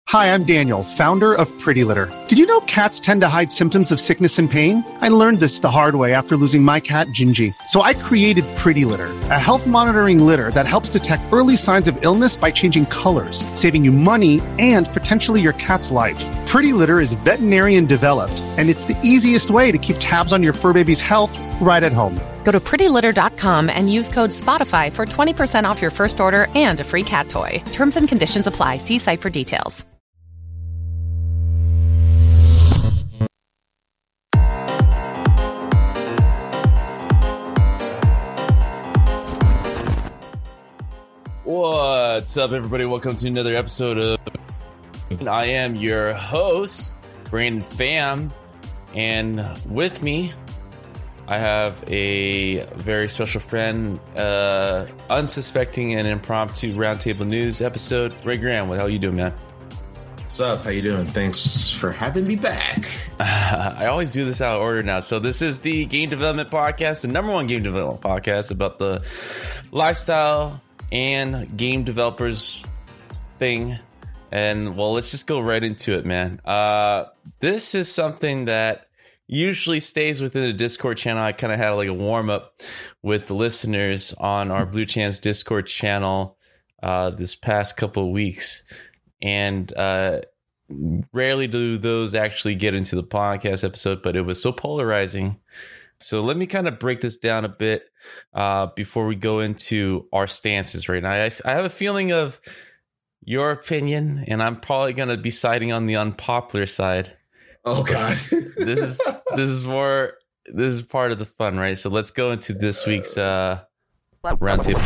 Hi, I'm Daniel, founder of Pretty Litter. Did you know cats tend to hide symptoms of sickness and pain? I learned this the hard way after losing my cat, Gingy. So I created Pretty Litter, a health monitoring litter that helps detect early signs of illness by changing colors, saving you money and potentially your cat's life. Pretty Litter is veterinarian developed, and it's the easiest way to keep tabs on your fur baby's health right at home. Go to prettylitter.com and use code SPOTIFY for 20% off your first order and a free cat toy. Terms and conditions apply. See site for details. What's up, everybody? Welcome to another episode of I Am Your Host, Brandon Pham, and with me I have a very special friend, unsuspecting and impromptu roundtable news episode. Ray Graham, what the hell you doing, man? What's up? How you doing? Thanks for having me back. I always do this out of order now. So this is the Game Development Podcast, the number one game development podcast about the lifestyle and game developers thing. And well, let's just go right into it, man. This is something that usually stays within the Discord channel. I kind of had like a warm up with the listeners on our Blue Champs Discord channel this past couple of weeks, and rarely do those actually get into the podcast episode, but it was so polarizing. So let me kind of break this down a bit before we go into our stances right now. I have a feeling of your opinion, and I'm probably going to be siding on the unpopular side. Oh God. This is part of the fun, right? So let's go into this week's roundtable.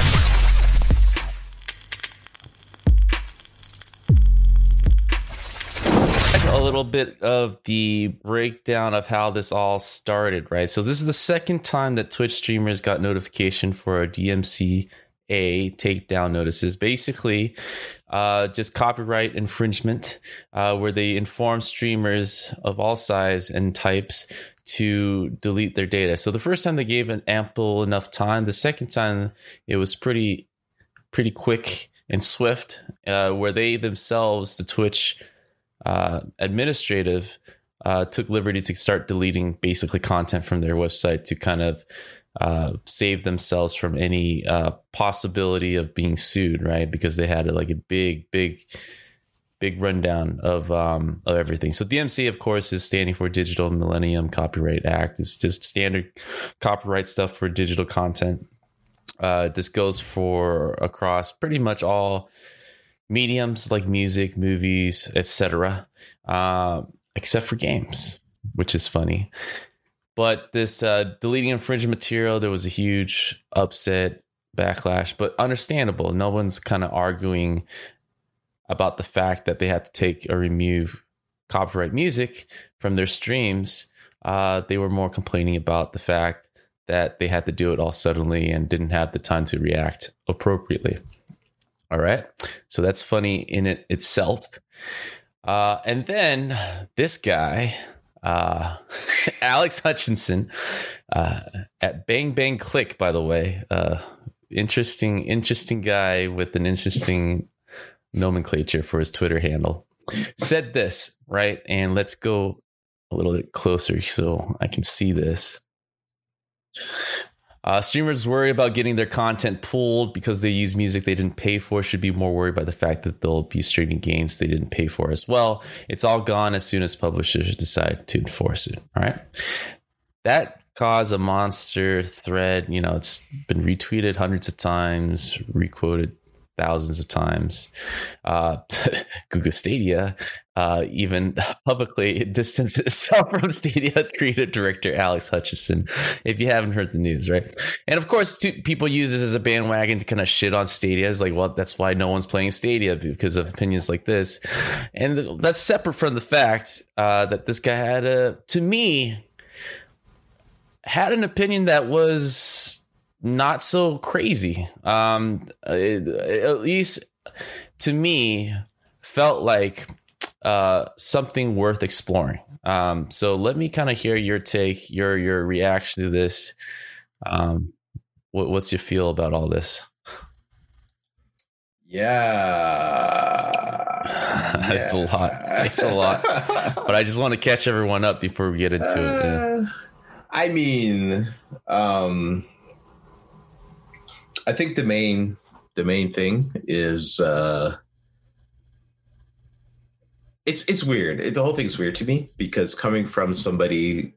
A little bit of the breakdown of how this all started, right? So this is the second time that Twitch streamers got notification for a DMCA takedown notices. Basically, just copyright infringement, where they inform streamers of all size and types to delete their data. So the first time they gave an ample enough time. The second time it was pretty quick and swift, where they themselves, the Twitch administrative, took liberty to start deleting basically content from their website to kind of save themselves from any possibility of being sued, right? Because they had like a big rundown of everything. So DMCA, of course, is standing for Digital Millennium Copyright Act. It's just standard copyright stuff for digital content. This goes for across pretty much all mediums like music, movies, etc., except for games, which is funny. But this deleting infringement material, there was a huge upset, backlash, but understandable. No one's kind of arguing about the fact that they had to take or remove copyright music from their streams. They were more complaining about the fact that they had to do it all suddenly and didn't have the time to react appropriately. All right. So that's funny in it itself. And then this guy, Alex Hutchinson, at Bang Bang Click, by the way, interesting guy with an interesting nomenclature for his Twitter handle, said this, right? And let's go a little bit closer so I can see this. Streamers worry about getting their content pulled because they use music they didn't pay for. Should be more worried by the fact that they'll be streaming games they didn't pay for as well. It's all gone as soon as publishers decide to enforce it. All right. That caused a monster thread. You know, it's been retweeted hundreds of times, requoted thousands of times. Google Stadia even publicly distanced itself from Stadia creative director Alex Hutchinson, if you haven't heard the news, right? And of course, people use this as a bandwagon to kind of shit on Stadia. It's like, well, that's why no one's playing Stadia, because of opinions like this. And that's separate from the fact that this guy had, to me, had an opinion that was not so crazy. At least to me, felt like something worth exploring. So let me kind of hear your take, your reaction to this. What's your feel about all this? Yeah. It's a lot. It's a lot. But I just want to catch everyone up before we get into it. Yeah. I mean, I think the main thing is it's weird. The whole thing is weird to me because coming from somebody,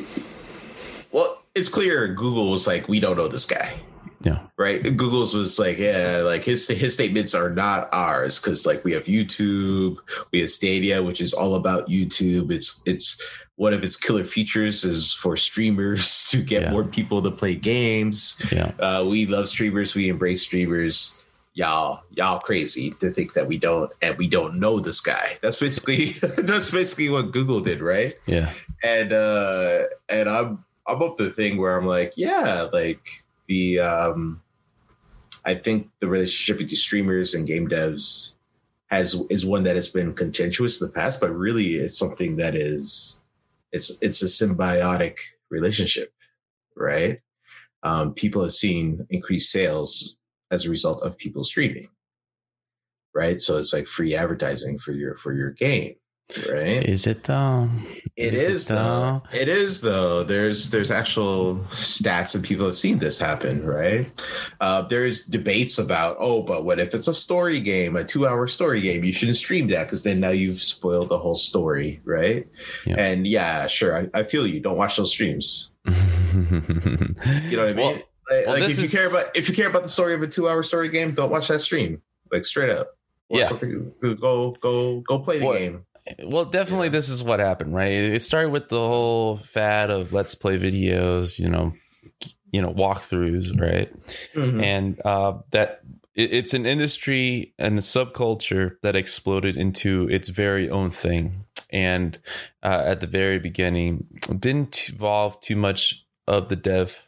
well, it's clear Google was like, we don't know this guy. Yeah. Right. Google's was like, yeah, like his statements are not ours because like we have YouTube, we have Stadia, which is all about YouTube. It's one of its killer features is for streamers to get more people to play games. Yeah. We love streamers. We embrace streamers. Y'all crazy to think that we don't know this guy. That's basically what Google did, right? Yeah. And I'm up the thing where I'm like, yeah, like the I think the relationship between streamers and game devs is one that has been contentious in the past, but really it's something that it's a symbiotic relationship, right? People have seen increased sales as a result of people streaming, right? So it's like free advertising for your game, right? Is it though? It is though. It is though. There's actual stats and people have seen this happen, right? There's debates about, but what if it's a story game, a 2-hour story game? You shouldn't stream that because then now you've spoiled the whole story, right? Yeah. And yeah, sure, I feel you. Don't watch those streams. You know what I mean? Well, like if you care about the story of a 2-hour story game, don't watch that stream. Like straight up. Go play the game. Well, definitely this is what happened, right? It started with the whole fad of let's play videos, walkthroughs, right? Mm-hmm. And that it's an industry and a subculture that exploded into its very own thing. And at the very beginning, didn't involve too much of the dev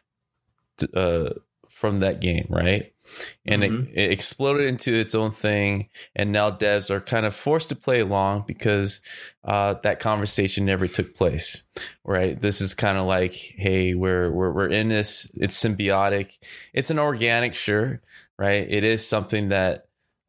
from that game, right? And it exploded into its own thing, and now devs are kind of forced to play along because that conversation never took place, right? This is kind of like, hey, we're in this. It's symbiotic. It's an organic, sure, right? It is something that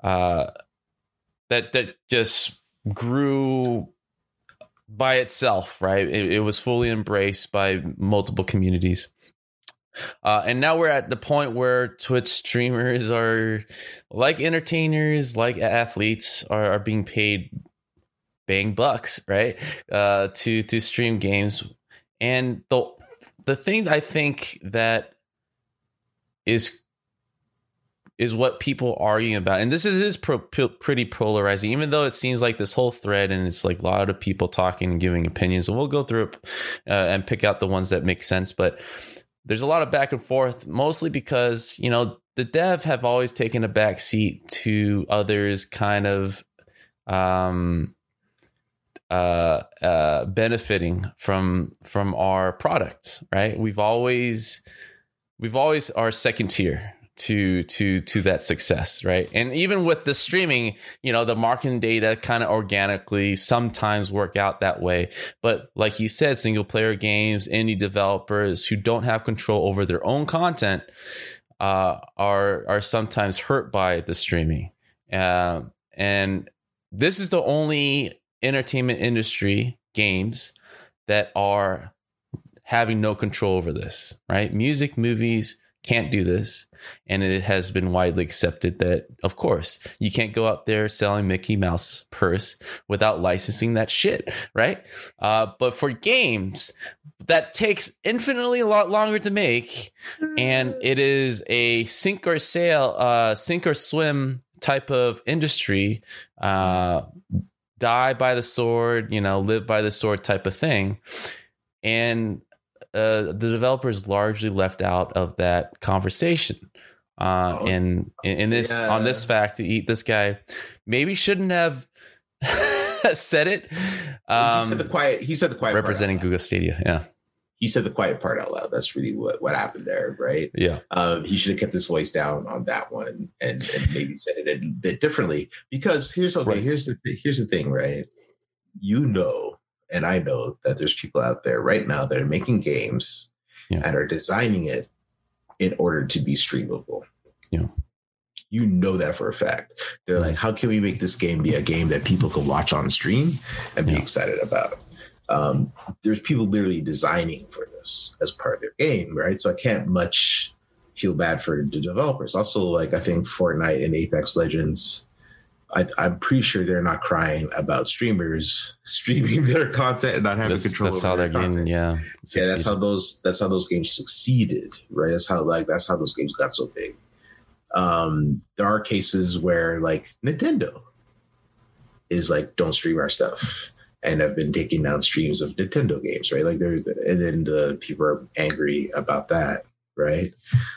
that just grew by itself, right? It was fully embraced by multiple communities. And now we're at the point where Twitch streamers are like entertainers, like athletes are being paid bang bucks, right? To stream games. And the thing I think that is what people are arguing about, and this is pretty polarizing, even though it seems like this whole thread and it's like a lot of people talking and giving opinions, and we'll go through it and pick out the ones that make sense. But there's a lot of back and forth, mostly because, the dev have always taken a back seat to others kind of benefiting from our products, right? We've always are second tier to that success, right? And even with the streaming, the marketing data kind of organically sometimes work out that way. But like you said, single player games, indie developers who don't have control over their own content are sometimes hurt by the streaming. And this is the only entertainment industry, games, that are having no control over this, right? Music, movies can't do this. And it has been widely accepted that, of course, you can't go out there selling Mickey Mouse purse without licensing that shit, right? But for games, that takes infinitely a lot longer to make. And it is a sink or swim type of industry, die by the sword, live by the sword type of thing. And the developers largely left out of that conversation. And in this, on this fact, this guy maybe shouldn't have said it. He said the quiet representing Google Stadia. Yeah. He said the quiet part out loud. That's really what happened there, right? Yeah. He should have kept his voice down on that one and maybe said it a bit differently. Because here's the thing, right? And I know that there's people out there right now that are making games and are designing it in order to be streamable. Yeah. You know that for a fact. They're like, how can we make this game be a game that people can watch on stream and be excited about? There's people literally designing for this as part of their game, right? So I can't much feel bad for the developers. Also, like I think Fortnite and Apex Legends, I'm pretty sure they're not crying about streamers streaming their content and not having control over their content. That's how those games succeeded, right? That's how those games got so big. There are cases where like Nintendo is like, don't stream our stuff, and have been taking down streams of Nintendo games, right? Like and then the people are angry about that, right?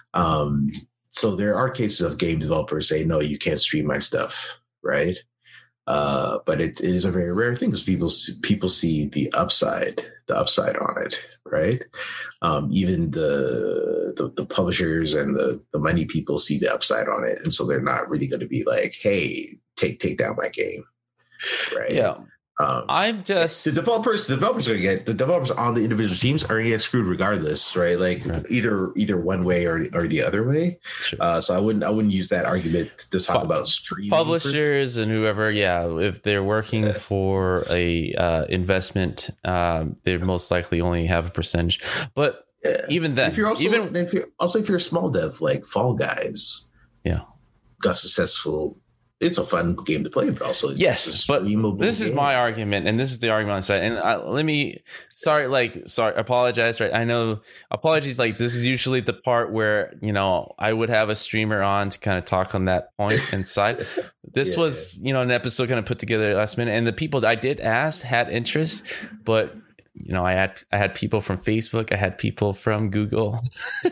So there are cases of game developers say, no, you can't stream my stuff, right? But it is a very rare thing because people see the upside on it, right? Even the publishers and the money people see the upside on it, and so they're not really going to be like, hey, take down my game, right? Yeah. I'm just the developers on the individual teams are going to get screwed regardless, right? Like either one way or the other way. Sure. So I wouldn't use that argument to talk about streaming. Publishers and whoever, if they're working for a investment, they most likely only have a percentage. But even then, if you're a small dev like Fall Guys, got successful. It's a fun game to play, but also this is my argument, and this is the argument on the side. And sorry, apologize. Right, I know apologies. Like this is usually the part where I would have a streamer on to kind of talk on that point and side. This was an episode kind of put together last minute, and the people I did ask had interest, but. I had people from Facebook, I had people from Google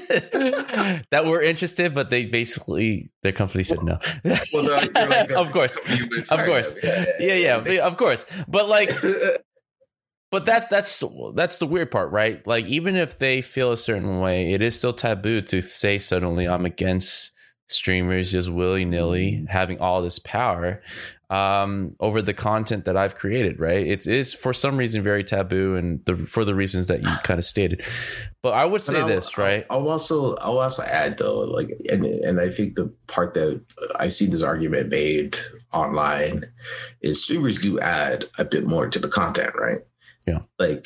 that were interested, but their company said no. Of course. Of course. But that's the weird part, right? Like even if they feel a certain way, it is still taboo to say suddenly I'm against streamers just willy-nilly having all this power over the content that I've created, right? It is for some reason very taboo, and for the reasons that you kind of stated. But I would say I'll also add though, like, and I think the part that I've seen this argument made online is streamers do add a bit more to the content, right? Yeah, like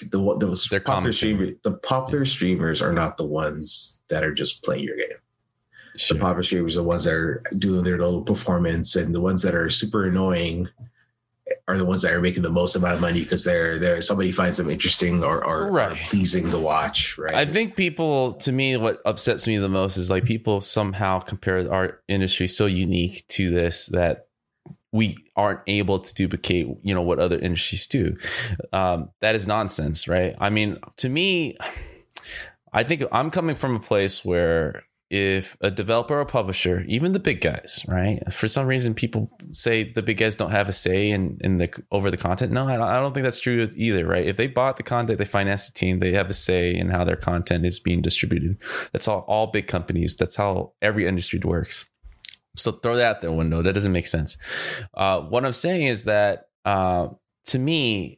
the popular streamers are not the ones that are just playing your game. Sure. The popular streamers are the ones that are doing their little performance, and the ones that are super annoying are the ones that are making the most amount of money because they're somebody finds them interesting or pleasing to watch. Right. I think to me, what upsets me the most is like people somehow compare our industry so unique to this that we aren't able to duplicate, what other industries do. That is nonsense, right? I mean, to me, I think I'm coming from a place where if a developer or publisher, even the big guys, right? For some reason, people say the big guys don't have a say in over the content. No, I don't think that's true either, right? If they bought the content, they finance the team, they have a say in how their content is being distributed. That's all big companies. That's how every industry works. So throw that out the window. That doesn't make sense. What I'm saying is that to me,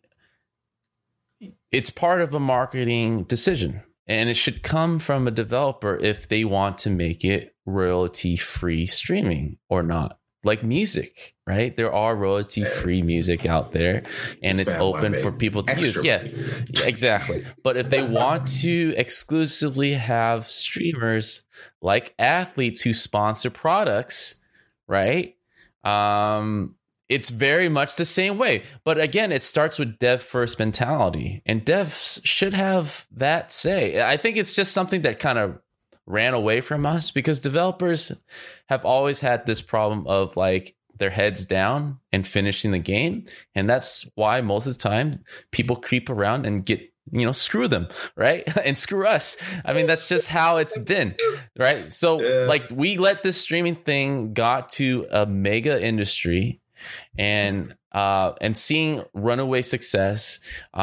it's part of a marketing decision. And it should come from a developer if they want to make it royalty-free streaming or not. Like music, right? There are royalty-free music out there, and it's open for people to use. Yeah, exactly. But if they want to exclusively have streamers like athletes who sponsor products, right? It's very much the same way. But again, it starts with dev first mentality, and devs should have that say. I think it's just something that kind of ran away from us because developers have always had this problem of like their heads down and finishing the game. And that's why most of the time people creep around and get, screw them, right? And screw us. I mean, that's just how it's been, right? So like we let this streaming thing got to a mega industry and seeing runaway success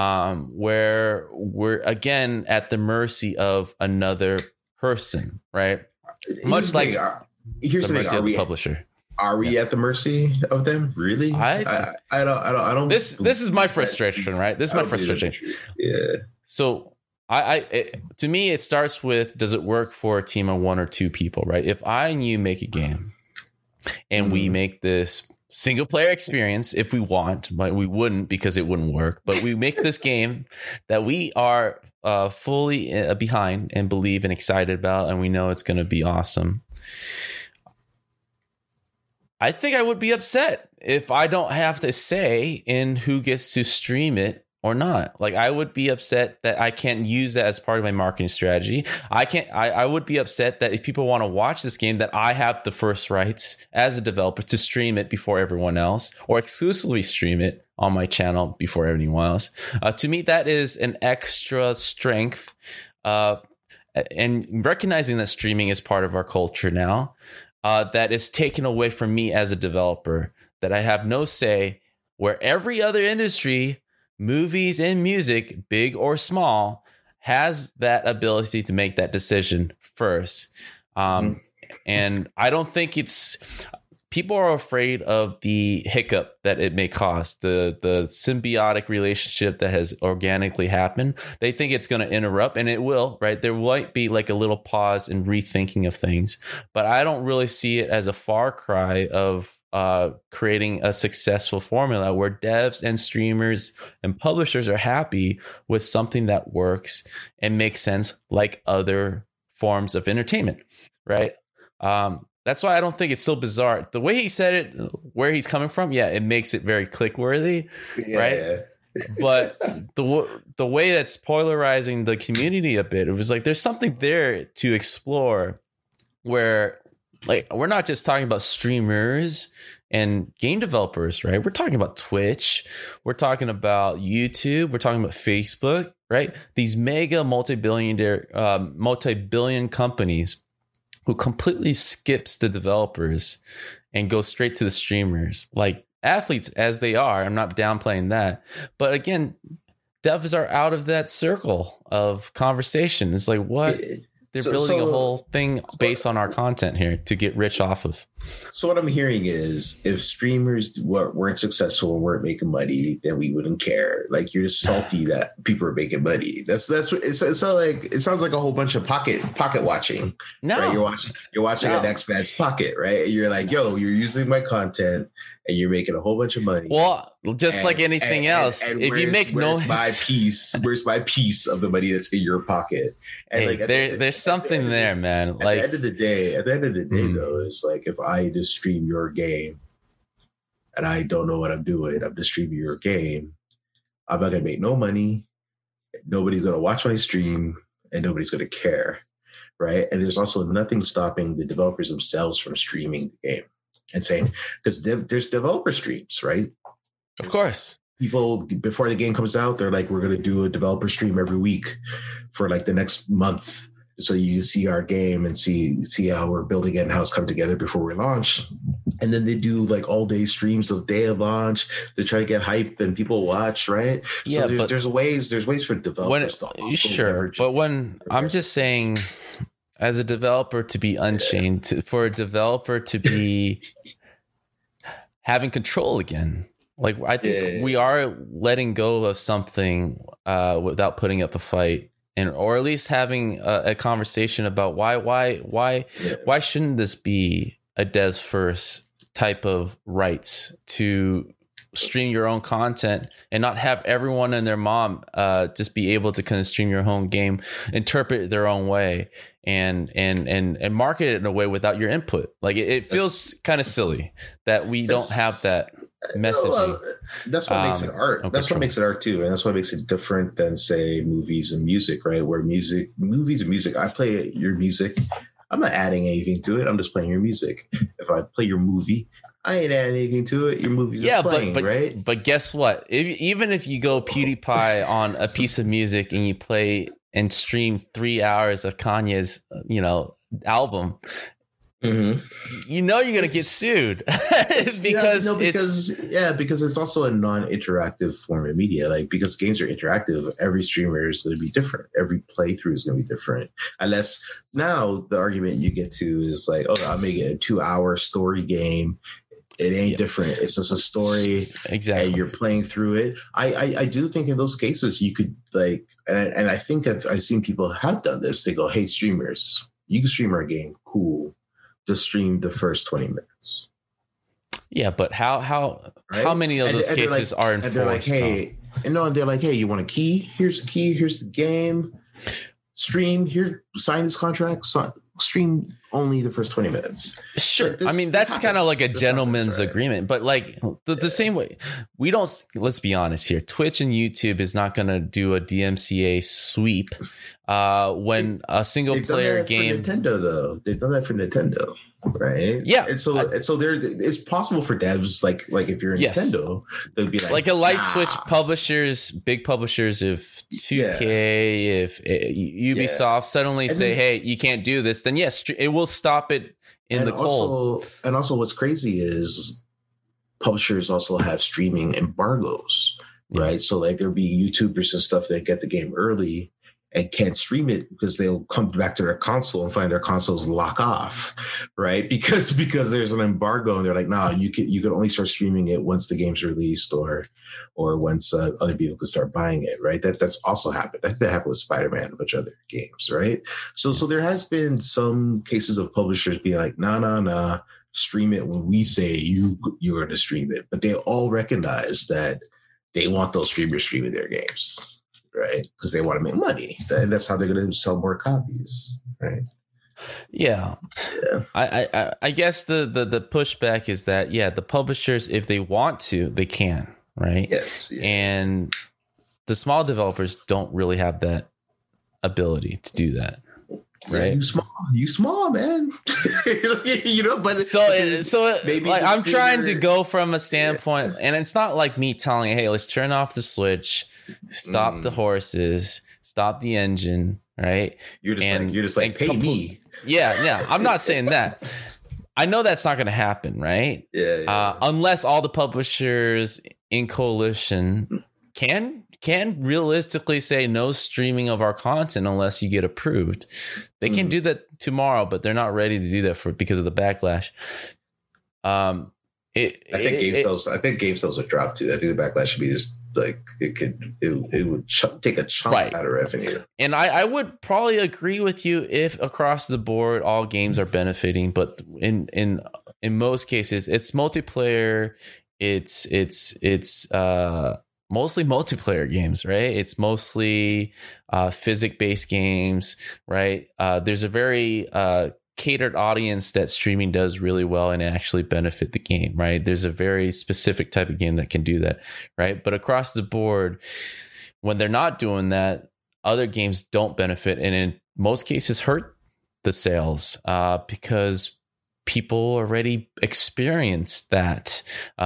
where we're again at the mercy of another person, right? Much like here's the mercy of the publisher. Are we at the mercy of them? Really? I don't. This is my frustration, right? This is my frustration. Yeah. So to me, it starts with, does it work for a team of one or two people, right? If I and you make a game, and we make this single player experience if we want, but we wouldn't because it wouldn't work. But we make this game that we are fully behind and believe and excited about, and we know it's going to be awesome. I think I would be upset if I don't have to say in who gets to stream it or not. Like, I would be upset that I can't use that as part of my marketing strategy. I would be upset that if people want to watch this game, that I have the first rights as a developer to stream it before everyone else, or exclusively stream it on my channel before anyone else. To me, that is an extra strength. And recognizing that streaming is part of our culture now, that is taken away from me as a developer, that I have no say, where every other industry, movies and music, big or small, has that ability to make that decision first. And I don't think people are afraid of the hiccup that it may cause, the symbiotic relationship that has organically happened. They think it's going to interrupt, and it will, right? There might be like a little pause and rethinking of things, but I don't really see it as a far cry of creating a successful formula where devs and streamers and publishers are happy with something that works and makes sense, like other forms of entertainment, right? That's why I don't think it's so bizarre. The way he said it, where he's coming from, yeah, it makes it very click-worthy, right? Yeah. But the way that's polarizing the community a bit, it was like there's something there to explore where, like, we're not just talking about streamers and game developers, right? We're talking about Twitch. We're talking about YouTube. We're talking about Facebook, right? These mega multi-billion companies who completely skips the developers and goes straight to the streamers, like athletes as they are. I'm not downplaying that. But again, devs are out of that circle of conversation. It's like, what? They're building a whole thing based on our content here to get rich off of. So what I'm hearing is, if streamers weren't successful and weren't making money, then we wouldn't care. Like, you're just salty that people are making money. That's what it's like. It sounds like a whole bunch of pocket watching. No, right? You're watching an expan's pocket, right? And you're like, yo, you're using my content and you're making a whole bunch of money. Well, just like anything else, and if you make where's my piece of the money that's in your pocket? And hey, like, there's something there, man. Like, at the end of the day, though, it's like, if I just stream your game and I don't know what I'm doing, I'm just streaming your game, I'm not gonna make no money. Nobody's gonna watch my stream, and nobody's gonna care, right? And there's also nothing stopping the developers themselves from streaming the game and saying, because there's developer streams, right? Of course. People, before the game comes out, they're like, we're going to do a developer stream every week for like the next month, so you can see our game and see how we're building it and how it's come together before we launch. And then they do like all day streams of day of launch. They try to get hype and people watch, right? Yeah, so there's ways for developers to also sure. But when I'm just saying, as a developer, to be unchained, for a developer to be having control again. Like, I think we are letting go of something without putting up a fight, or at least having a conversation about why shouldn't this be a devs first type of rights to stream your own content and not have everyone and their mom just be able to kind of stream your own game, interpret it their own way, and market it in a way without your input. Like, it feels kind of silly that we don't have that messaging. Well, that's what makes it art. That's what makes it art too, and that's what makes it different than, say, movies and music, right? Where movies and music, I play your music, I'm not adding anything to it. I'm just playing your music. If I play your movie, I ain't adding anything to it. Your movie's playing, right? But guess what? Even if you go PewDiePie on a piece of music and you play and stream 3 hours of Kanye's, album, you know you're gonna get sued because it's also a non-interactive form of media. Like, because games are interactive, every streamer is going to be different. Every playthrough is going to be different. Unless now the argument you get to is like, oh, I'm making a 2-hour story game. It ain't different. It's just a story. Exactly. And you're playing through it. I do think in those cases you could, like, and I think I've seen people have done this. They go, hey, streamers, you can stream our game. Cool. Just stream the first 20 minutes. Yeah, but how many of those cases are enforced? And they're like, hey, you want a key? Here's the key. Here's the game. Stream here. Sign this contract. Stream only the first 20 minutes. Sure. I mean, that's kind of like a gentleman's agreement, but like the same way let's be honest here. Twitch and YouTube is not going to do a DMCA sweep when a single player game. Nintendo, though. They've done that for Nintendo. Right. Yeah. And so there, it's possible for devs like if you're Nintendo, they'd be like a light switch publishers, big publishers, if 2K, if Ubisoft suddenly say, hey, you can't do this, then yes, it will stop it in the cold. And also what's crazy is publishers also have streaming embargoes, right? So like there'll be YouTubers and stuff that get the game early and can't stream it because they'll come back to their console and find their consoles lock off, right? Because there's an embargo and they're like, nah, you can only start streaming it once the game's released or once other people can start buying it, right? That's also happened. That happened with Spider-Man and a bunch of other games, right? So there has been some cases of publishers being like, nah, stream it when we say you're going to stream it, but they all recognize that they want those streamers streaming their games. Right, because they want to make money, and that's how they're going to sell more copies. Right. Yeah. I guess the pushback is that the publishers, if they want to, they can. Right. Yes. Yeah. And the small developers don't really have that ability to do that. Right. Yeah, you small, man. But maybe like I'm trying to go from a standpoint, and it's not like me telling, hey, let's turn off the Switch, stop the horses, stop the engine, right? You're just like pay me. Yeah. I'm not saying that. I know that's not going to happen, right? Yeah. Unless all the publishers in coalition can realistically say no streaming of our content unless you get approved. They can do that tomorrow, but they're not ready to do that because of the backlash. I think game sales would drop too. I think the backlash should be just like it would take a chunk out of revenue. And I would probably agree with you if across the board all games are benefiting, but in most cases it's multiplayer. It's mostly multiplayer games, right? It's mostly physics-based games, right? There's a very catered audience that streaming does really well and actually benefit the game, right? There's a very specific type of game that can do that, right? But across the board, when they're not doing that, other games don't benefit, and in most cases hurt the sales because people already experienced that.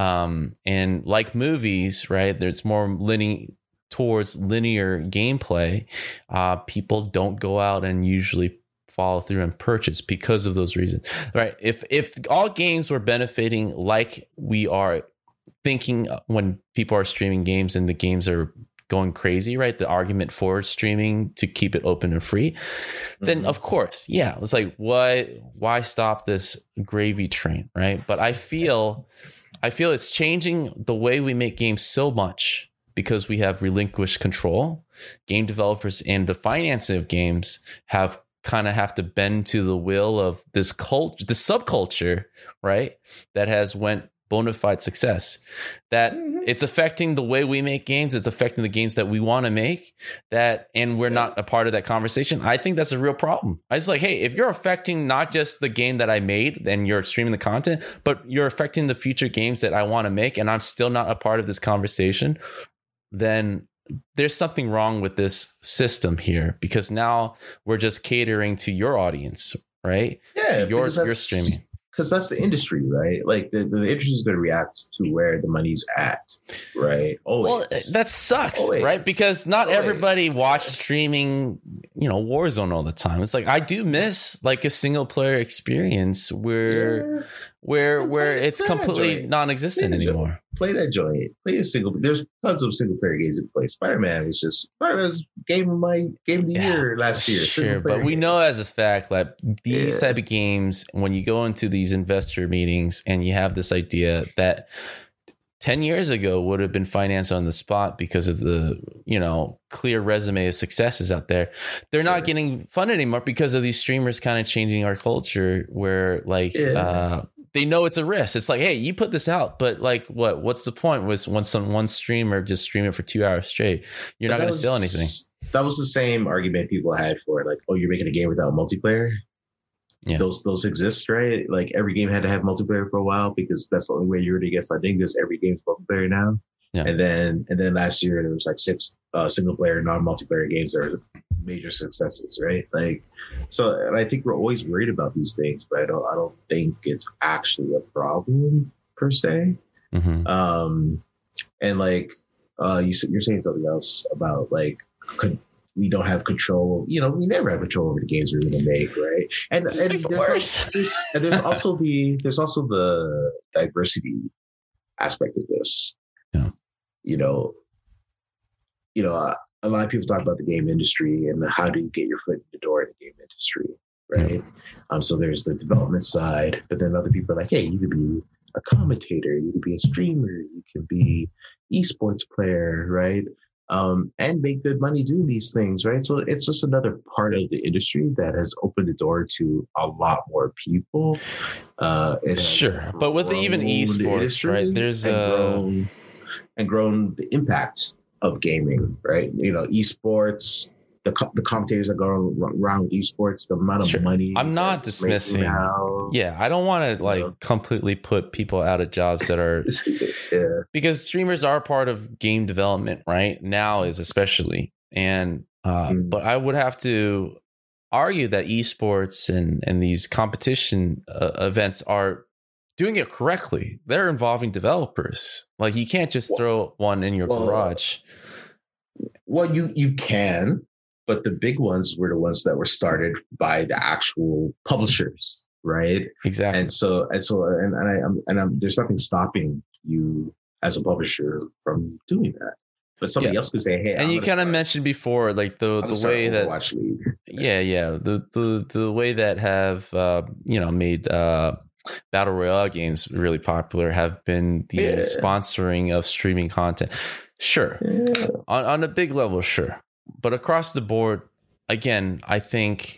And like movies, right, there's more towards linear gameplay. People don't go out and usually follow through and purchase because of those reasons, right? If all games were benefiting like we are thinking when people are streaming games and the games are going crazy, right? The argument for streaming to keep it open and free, then of course, it's like, why stop this gravy train, right? But I feel it's changing the way we make games so much because we have relinquished control. Game developers and the financing of games have to bend to the will of this culture, the subculture, right? That has went bona fide success, that it's affecting the way we make games. It's affecting the games that we want to make, and we're not a part of that conversation. I think that's a real problem. I was like, hey, if you're affecting not just the game that I made, then you're streaming the content, but you're affecting the future games that I want to make, and I'm still not a part of this conversation, then there's something wrong with this system here, because now we're just catering to your audience, right? Yeah, to your streaming. Because that's the industry, right? Like the industry is going to react to where the money's at, right? Always. Well, that sucks, right? Because not everybody watched streaming, Warzone all the time. It's like I do miss like a single player experience where it's completely non-existent anymore. Play that joint. Play a single. There's tons of single player games to play. Spider-Man's game of the year last year. Sure, but we know as a fact that these type of games, when you go into these investor meetings and you have this idea that 10 years ago would have been financed on the spot because of the, clear resume of successes out there. They're not getting funded anymore because of these streamers kind of changing our culture where they know it's a risk. It's like, hey, you put this out, but like, what's the point? Was when one streamer just stream it for 2 hours straight, you're not going to sell anything. That was the same argument people had for it. Like, oh, you're making a game without multiplayer. Yeah. Those exist, right? Like every game had to have multiplayer for a while because that's the only way you're going to get funding. Because every game's multiplayer now. Yeah. And then last year there was like 6 single player non-multiplayer games that are major successes, right? Like, so and I think we're always worried about these things, but I don't think it's actually a problem per se. Mm-hmm. And like you're saying something else about like we don't have control. You know, we never have control over the games we're going to make, right? And there's also the diversity aspect of this. Yeah. You know, a lot of people talk about the game industry and how do you get your foot in the door in the game industry, right? Mm-hmm. So there's the development side, but then other people are like, hey, you could be a commentator, you could be a streamer, you can be esports player, right? And make good money doing these things, right? So it's just another part of the industry that has opened the door to a lot more people. Sure, but with even esports, right? There's grown the impact of gaming, right? You know, esports, the commentators that go around with esports, the amount of money. I'm not dismissing. Yeah, I don't want to completely put people out of jobs that are because streamers are part of game development, right? Now is especially, and but I would have to argue that esports and these competition events are doing it correctly. They're involving developers. Like you can't just throw one in your garage. Well, you can. But the big ones were the ones that were started by the actual publishers, right? Exactly. And there's nothing stopping you as a publisher from doing that. But somebody else could say, "Hey." And you kind of mentioned before, like the way that Overwatch League. The way that have made battle royale games really popular have been the sponsoring of streaming content. Sure, on a big level, sure. But across the board, again, I think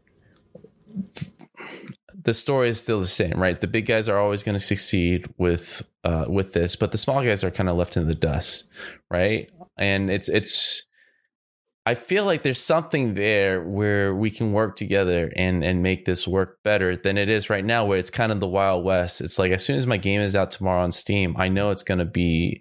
the story is still the same, right? The big guys are always going to succeed with this, but the small guys are kind of left in the dust, right? And it's. I feel like there's something there where we can work together and make this work better than it is right now, where it's kind of the Wild West. It's like as soon as my game is out tomorrow on Steam, I know it's going to be.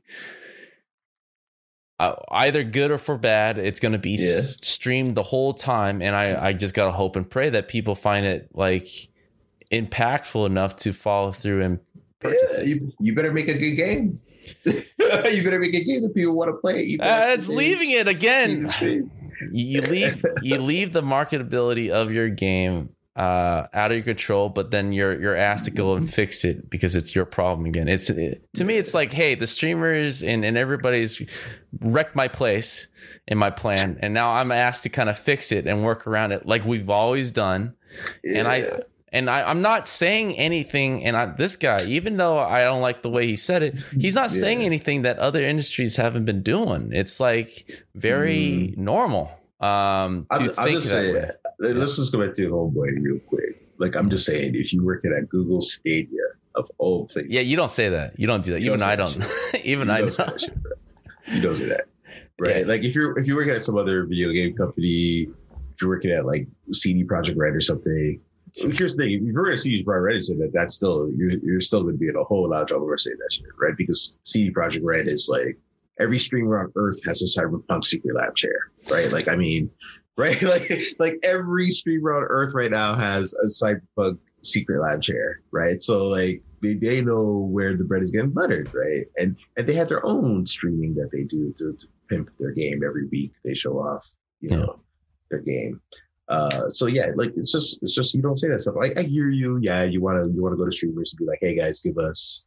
Either good or for bad, it's going to be streamed the whole time, and I just gotta hope and pray that people find it like impactful enough to follow through and purchase it. You better make a good game. You better make a game that people want to play. It's leaving it again. You leave the marketability of your game out of your control, but then you're asked to go and fix it because it's your problem again. To me, it's like, hey, the streamers and everybody's wrecked my place and my plan, and now I'm asked to kind of fix it and work around it like we've always done. Yeah. And I'm not saying anything. And this guy, even though I don't like the way he said it, he's not saying anything that other industries haven't been doing. It's like very normal. I'm just saying. Let's just go back to Homeboy real quick. Like, I'm just saying, if you work at Google Stadia of all places. Yeah, you don't say that. You don't do that. Even I don't. Even I don't. You don't say that, right? Yeah. Like, if you're working at some other video game company, if you're working at like CD Projekt Red or something. Here's the thing: if you're going to CD Projekt Red, say that's still you're still going to be in a whole lot of trouble for saying that shit, right? Because CD Projekt Red is like every streamer on Earth has a Cyberpunk Secret Lab chair, right? Like, I mean. Right, like every streamer on Earth right now has a Cyberpunk Secret Lab chair, right? So like they know where the bread is getting buttered, right? And they have their own streaming that they do to pimp their game every week. They show off, their game. So yeah, like it's just you don't say that stuff. I hear you. Yeah, you want to go to streamers and be like, hey guys, give us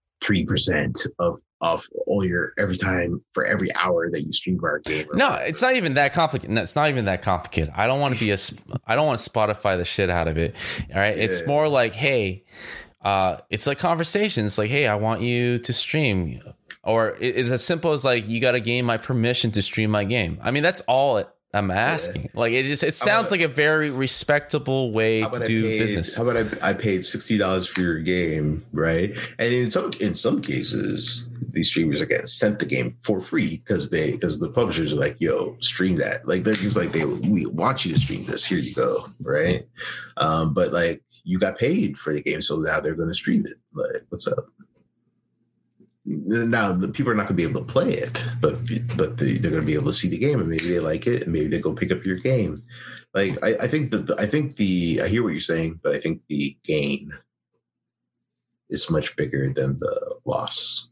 3% of all your every time for every hour that you stream our game. No, it's not even that complicated. No, it's not even that complicated. I don't want to Spotify the shit out of it. All right. Yeah. It's more like, hey, it's like conversations like, hey, I want you to stream, or it's as simple as like, you got to gain my permission to stream my game. I mean, that's all I'm asking. Like it sounds like a very respectable way to do business. How about I paid $60 for your game, right? And in some cases, these streamers are getting sent the game for free because the publishers are like, yo, stream that. Like they're just like, we want you to stream this. Here you go, right? But like you got paid for the game, so now they're going to stream it. Like, what's up? Now people are not going to be able to play it, but they're going to be able to see the game, and maybe they like it, and maybe they go pick up your game. Like I hear what you're saying, but I think the gain is much bigger than the loss,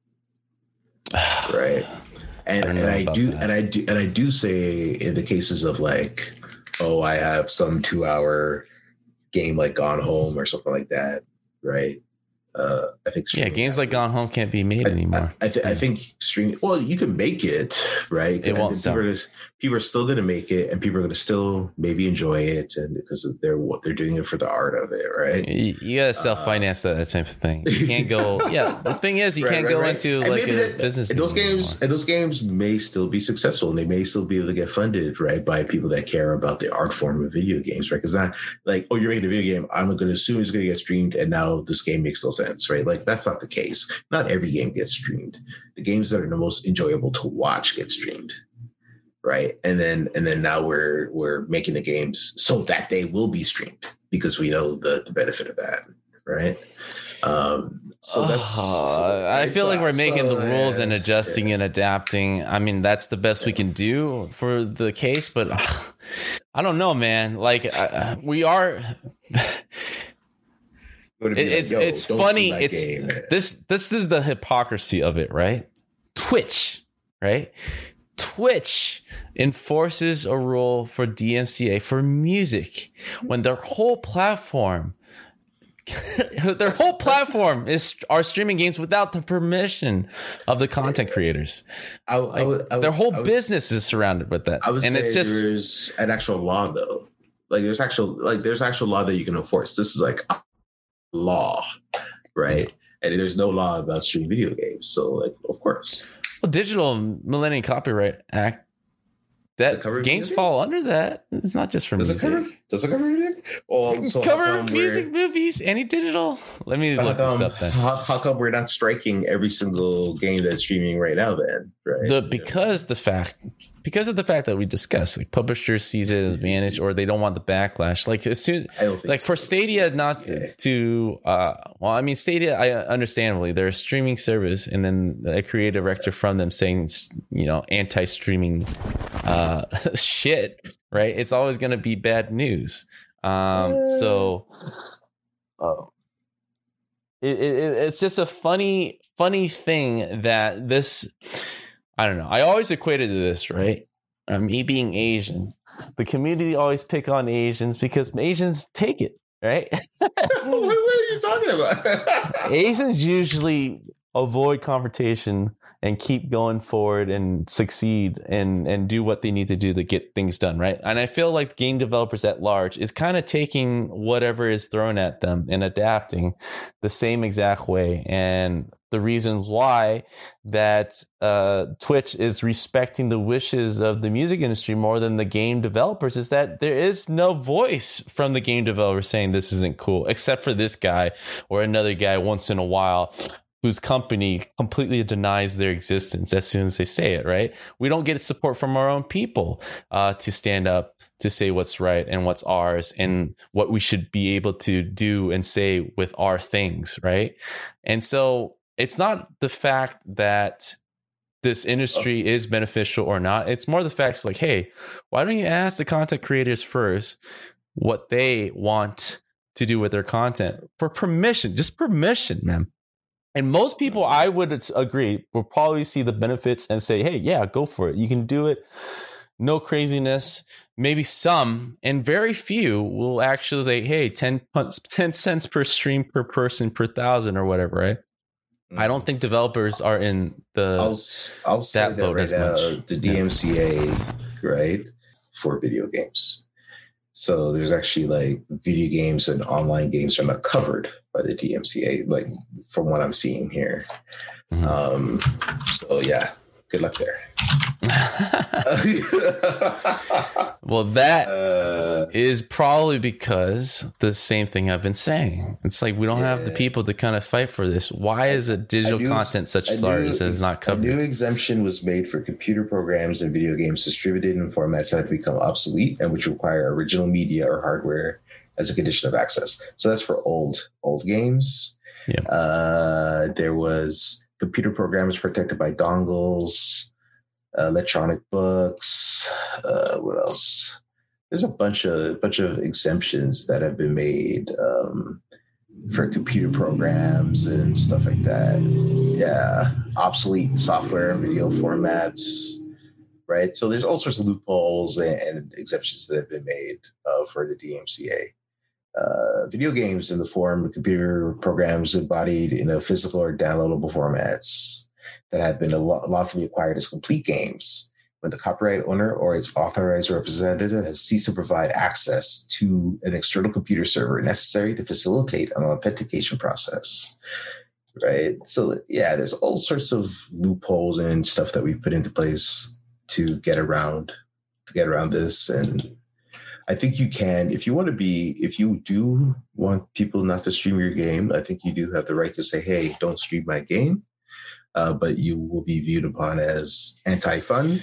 right? And I do say in the cases of like, oh, I have some 2-hour game like Gone Home or something like that, right? I think games like Gone Home can't be made anymore. I think streaming. Well, you can make it, right? It won't sell. People are still going to make it, and people are going to still maybe enjoy it, and because they're doing it for the art of it, right? You got to self-finance that type of thing. You can't go. Yeah, the thing is, you can't go into like a business. And those games may still be successful, and they may still be able to get funded, right, by people that care about the art form of video games, right? Because not like, oh, you're making a video game, I'm going to assume it's going to get streamed, and now this game makes no sense, right? Like that's not the case. Not every game gets streamed. The games that are the most enjoyable to watch get streamed, right? And then now we're making the games so that they will be streamed because we know the benefit of that, right? So that's. I feel like we're making the rules and adjusting and adapting. I mean, that's the best we can do for the case, but I don't know, man. Like we are. It's funny. This is the hypocrisy of it, right? Twitch, right? Twitch enforces a rule for DMCA for music when their whole platform are streaming games without the permission of the content creators. Their whole business is surrounded with that. It's just there's an actual law though. Like there's actual law that you can enforce. This is like law, right? And there's no law about streaming video games, so like of course. Well, Digital Millennium Copyright Act, that games fall under that. It's not just for music. Does it cover music? Also cover music, movies, any digital. Let me look this up then. How come we're not striking every single game that's streaming right now then? Right? Because of the fact that we discussed, like publishers sees it as advantage, or they don't want the backlash. Like as soon, like for Stadia, not to. Well, I mean, Stadia, I understandably they're a streaming service, and then a creative director from them saying it's anti-streaming shit. Right? It's always going to be bad news. It's just a funny thing that this. I don't know. I always equated to this, right? Me being Asian, the community always pick on Asians because Asians take it, right? What are you talking about? Asians usually avoid confrontation and keep going forward and succeed and do what they need to do to get things done, right? And I feel like game developers at large is kind of taking whatever is thrown at them and adapting the same exact way. And the reasons why that Twitch is respecting the wishes of the music industry more than the game developers is that there is no voice from the game developer saying this isn't cool, except for this guy or another guy once in a while whose company completely denies their existence as soon as they say it, right? We don't get support from our own people to stand up to say what's right and what's ours and what we should be able to do and say with our things, right? And so it's not the fact that this industry is beneficial or not. It's more the facts like, hey, why don't you ask the content creators first what they want to do with their content for permission, just permission, man. And most people, I would agree, will probably see the benefits and say, hey, yeah, go for it. You can do it. No craziness. Maybe some, and very few will actually say, hey, 10 cents per stream per person per 1,000 or whatever, right? I don't think developers are in I'll say that boat right as much. The DMCA, right, for video games. So there's actually like video games and online games are not covered by the DMCA, like from what I'm seeing here. So yeah, good luck there. Well, that is probably because the same thing I've been saying. It's like we don't have the people to kind of fight for this. Why is it digital content such as ours is not covered? A new exemption was made for computer programs and video games distributed in formats that have become obsolete and which require original media or hardware as a condition of access. So that's for old games. Yeah. There was computer programs protected by dongles, electronic books. What else? There's a bunch of exemptions that have been made for computer programs and stuff like that. Yeah, obsolete software and video formats, right? So there's all sorts of loopholes and exemptions that have been made for the DMCA. Video games in the form of computer programs embodied in a physical or downloadable formats that have been lawfully acquired as complete games when the copyright owner or its authorized representative has ceased to provide access to an external computer server necessary to facilitate an authentication process. Right. So, yeah, there's all sorts of loopholes and stuff that we've put into place to get around this. And I think you can, if you do want people not to stream your game, I think you do have the right to say, hey, don't stream my game. But you will be viewed upon as anti-fun,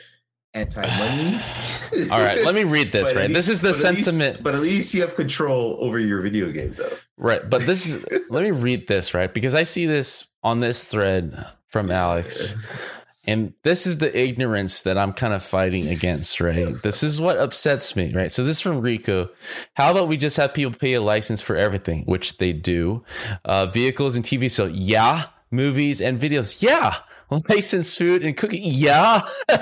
anti-money. All right, let me read this, right? This is the sentiment. But at least you have control over your video game, though. Right, but let me read this, right? Because I see this on this thread from Alex. And this is the ignorance that I'm kind of fighting against, right? This is what upsets me, right? So this is from Rico. How about we just have people pay a license for everything, which they do. Vehicles and TV, so yeah. Movies and videos, yeah. Licensed food and cooking, yeah.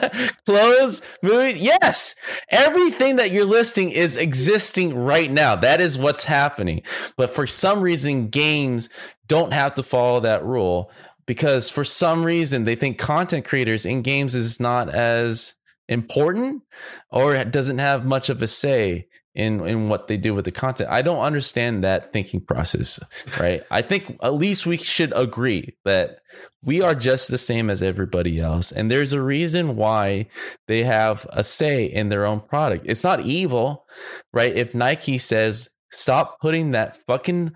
Clothes, movies, yes. Everything that you're listing is existing right now. That is what's happening. But for some reason, games don't have to follow that rule. Because for some reason, they think content creators in games is not as important or doesn't have much of a say in what they do with the content. I don't understand that thinking process, right? I think at least we should agree that we are just the same as everybody else. And there's a reason why they have a say in their own product. It's not evil, right? If Nike says, stop putting that fucking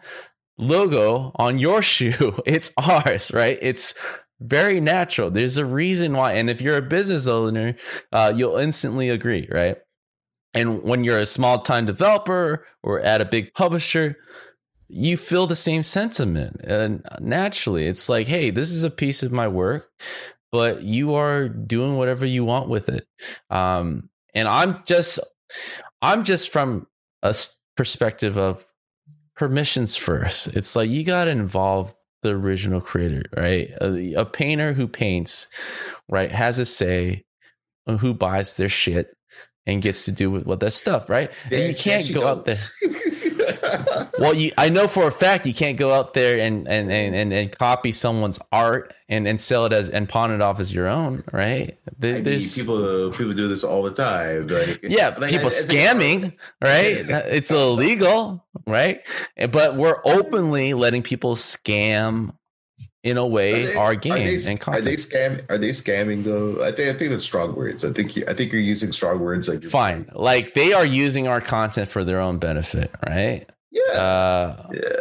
logo on your shoe, it's ours, right? It's very natural. There's a reason why. And if you're a business owner, you'll instantly agree, right? And when you're a small time developer or at a big publisher, you feel the same sentiment. And naturally, it's like, hey, this is a piece of my work, but you are doing whatever you want with it. And I'm just from a perspective of permissions first. It's like you got to involve the original creator, right? A painter who paints, right, has a say on who buys their shit and gets to do with what that stuff, right? And you can't go out there. Well, I know for a fact you can't go out there and copy someone's art and sell it and pawn it off as your own, right? There's people do this all the time. People scamming, right? It's illegal, right? But we're openly letting people scam. In a way, our games and content. Are they scamming though? I think that's strong words. I think you're using strong words. Like fine, like they are using our content for their own benefit, right? Yeah.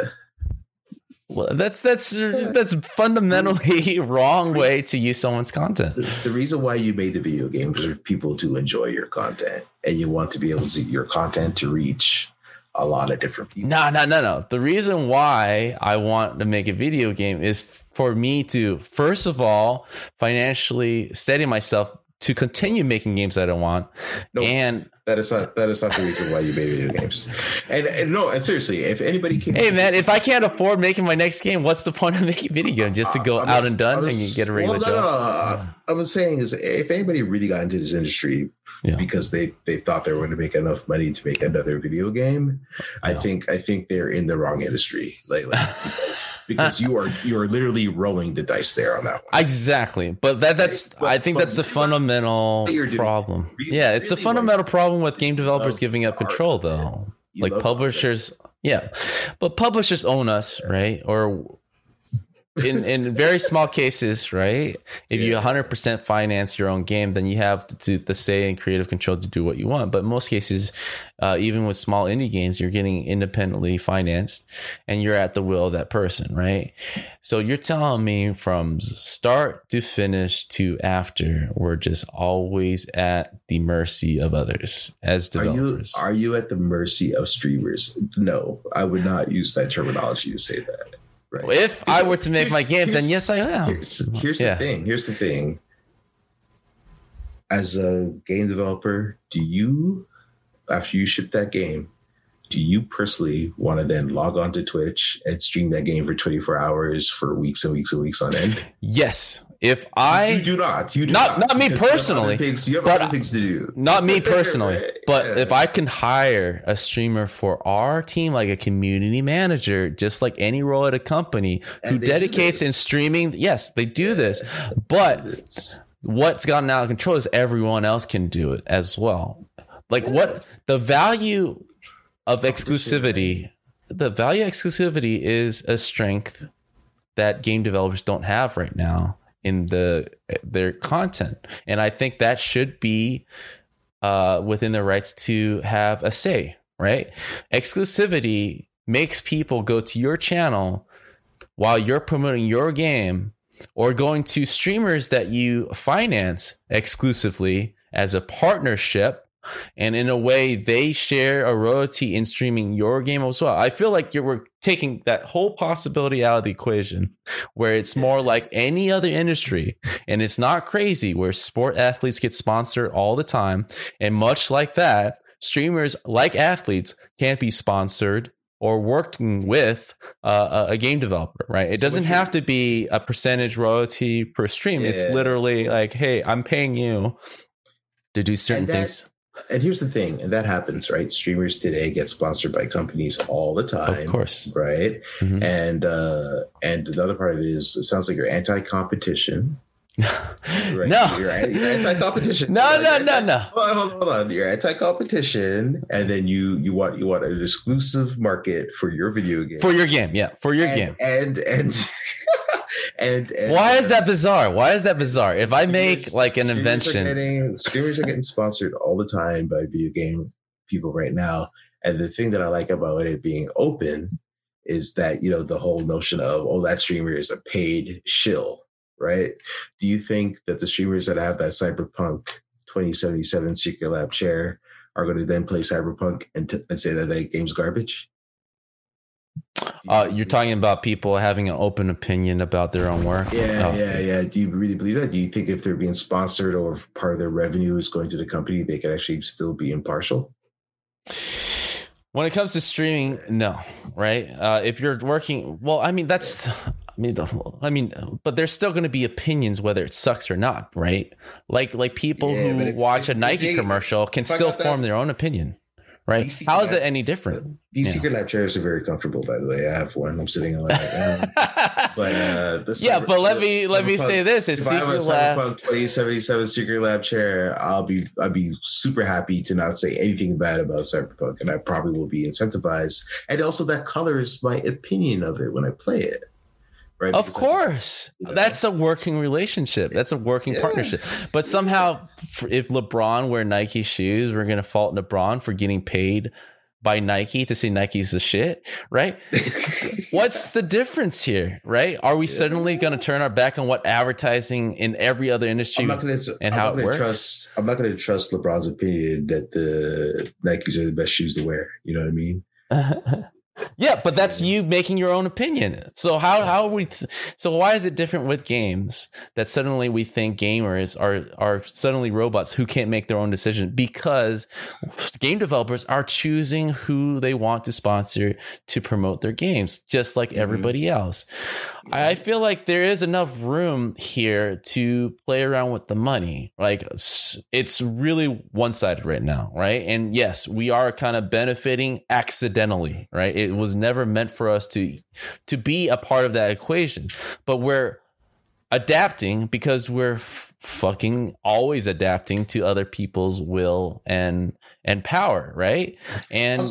Well, that's fundamentally wrong way to use someone's content. The reason why you made the video game is for people to enjoy your content, and you want to be able to your content to reach a lot of different people. No. The reason why I want to make a video game is for me to, first of all, financially steady myself to continue making games that I want. Nope. And that is not the reason why you made video games. And seriously, if anybody can, hey man, if I can't afford making my next game, what's the point of making video game? Just to go out and done and you get a regular job? I was saying is if anybody really got into this industry because they thought they were going to make enough money to make another video game, I think they're in the wrong industry. Like because you are literally rolling the dice there on that one. Exactly. But I think that's the fundamental problem. Yeah, it's the fundamental problem with game developers giving up control though. Like publishers, but publishers own us, right? Or in very small cases, right? If you 100% finance your own game, then you have the say and creative control to do what you want. But in most cases, even with small indie games, you're getting independently financed and you're at the will of that person, right? So you're telling me from start to finish to after, we're just always at the mercy of others as developers. Are you at the mercy of streamers? No, I would not use that terminology to say that. Right. If I were to make my game, then yes, I am. Here's the thing. Here's the thing. As a game developer, do you, after you ship that game, do you personally want to then log on to Twitch and stream that game for 24 hours for weeks and weeks and weeks on end? Yes. You do not. Not me personally. You have other things to do. Not me personally. Right? But if I can hire a streamer for our team, like a community manager, just like any role at a company who dedicates in streaming, yes, they do this. But what's gotten out of control is everyone else can do it as well. Like what the value of exclusivity, is a strength that game developers don't have right now in their content. And I think that should be within their rights to have a say, right? Exclusivity makes people go to your channel while you're promoting your game, or going to streamers that you finance exclusively as a partnership. And in a way, they share a royalty in streaming your game as well. I feel like we're taking that whole possibility out of the equation, where it's more like any other industry. And it's not crazy, where sport athletes get sponsored all the time. And much like that, streamers, like athletes, can't be sponsored or working with a game developer, right? It doesn't have to be a percentage royalty per stream. Yeah. It's literally like, hey, I'm paying you to do certain things. And here's the thing, and that happens, right? Streamers today get sponsored by companies all the time, of course, right? Mm-hmm. And the other part of it is, it sounds like you're anti-competition. Right? No, you're anti-competition. No. Hold on. You're anti-competition, and then you want an exclusive market for your video game, for your game, game, and why is that bizarre? If I make like an invention, streamers are getting sponsored all the time by video game people right now. And the thing that I like about it being open is that, the whole notion of, that streamer is a paid shill, right? Do you think that the streamers that have that Cyberpunk 2077 Secret Lab chair are going to then play Cyberpunk and say that that game's garbage? You're talking about people having an open opinion about their own work? Yeah. Do you really believe that? Do you think if they're being sponsored or if part of their revenue is going to the company, they can actually still be impartial? When it comes to streaming, no, right? If you're working, but there's still going to be opinions whether it sucks or not, right? Like people who watch a Nike commercial can still form their own opinion. Right? How is it any different? These Secret Lab chairs are very comfortable, by the way. I have one. I'm sitting on it right now. But let me say this: if I have a Cyberpunk 2077 Secret Lab chair, I'd be super happy to not say anything bad about Cyberpunk, and I probably will be incentivized. And also, that colors my opinion of it when I play it. Right? Of course. That's a working relationship. That's a working partnership. But somehow, if LeBron wear Nike shoes, we're going to fault LeBron for getting paid by Nike to say Nike's the shit, right? What's the difference here, right? Are we suddenly going to turn our back on what advertising in every other industry and how it works? I'm not going to trust LeBron's opinion that the Nikes are the best shoes to wear. You know what I mean? Yeah, but that's you making your own opinion. So how are we? So why is it different with games that suddenly we think gamers are suddenly robots who can't make their own decision? Because game developers are choosing who they want to sponsor to promote their games, just like everybody else. I feel like there is enough room here to play around with the money. Like it's really one-sided right now, right? And yes, we are kind of benefiting accidentally, right? It was never meant for us to be a part of that equation, but we're adapting because we're fucking always adapting to other people's will and power, right? And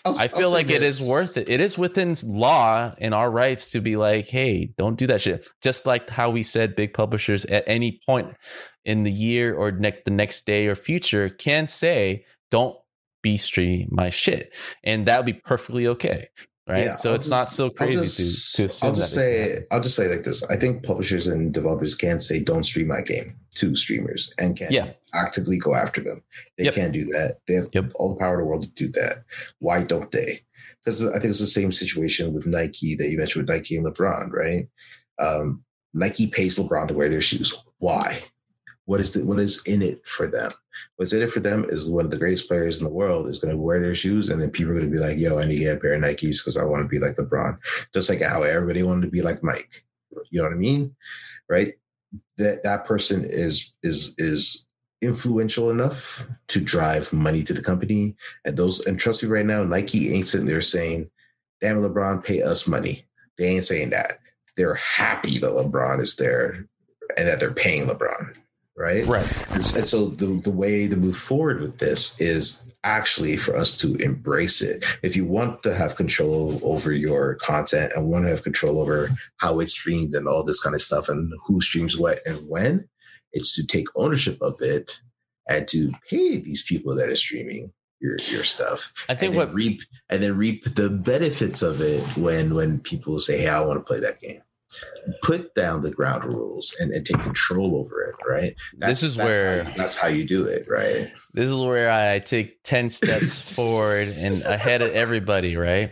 I feel like it is worth it. It is within law and our rights to be like, hey, don't do that shit. Just like how we said big publishers at any point in the year or the next day or future can say, don't be streaming my shit. And that would be perfectly okay. Right. Yeah, so it's not so crazy to assume I'll just say like this. I think publishers and developers can say, don't stream my game to streamers and can actively go after them. They can do that. They have all the power in the world to do that. Why don't they? Because I think it's the same situation with Nike that you mentioned with Nike and LeBron, right? Nike pays LeBron to wear their shoes. Why? What is in it for them? What's in it for them is one of the greatest players in the world is going to wear their shoes, and then people are going to be like, yo, I need to get a pair of Nikes because I want to be like LeBron. Just like how everybody wanted to be like Mike. You know what I mean? Right? That person is influential enough to drive money to the company. And trust me right now, Nike ain't sitting there saying, damn, LeBron, pay us money. They ain't saying that. They're happy that LeBron is there and that they're paying LeBron. Right. And so the way to move forward with this is actually for us to embrace it. If you want to have control over your content and want to have control over how it's streamed and all this kind of stuff and who streams what and when, it's to take ownership of it and to pay these people that are streaming your stuff. I think reap the benefits of it when people say, hey, I want to play that game. Put down the ground rules and take control over it, right? That's how you do it, right? This is where I take 10 steps forward and ahead of everybody, right?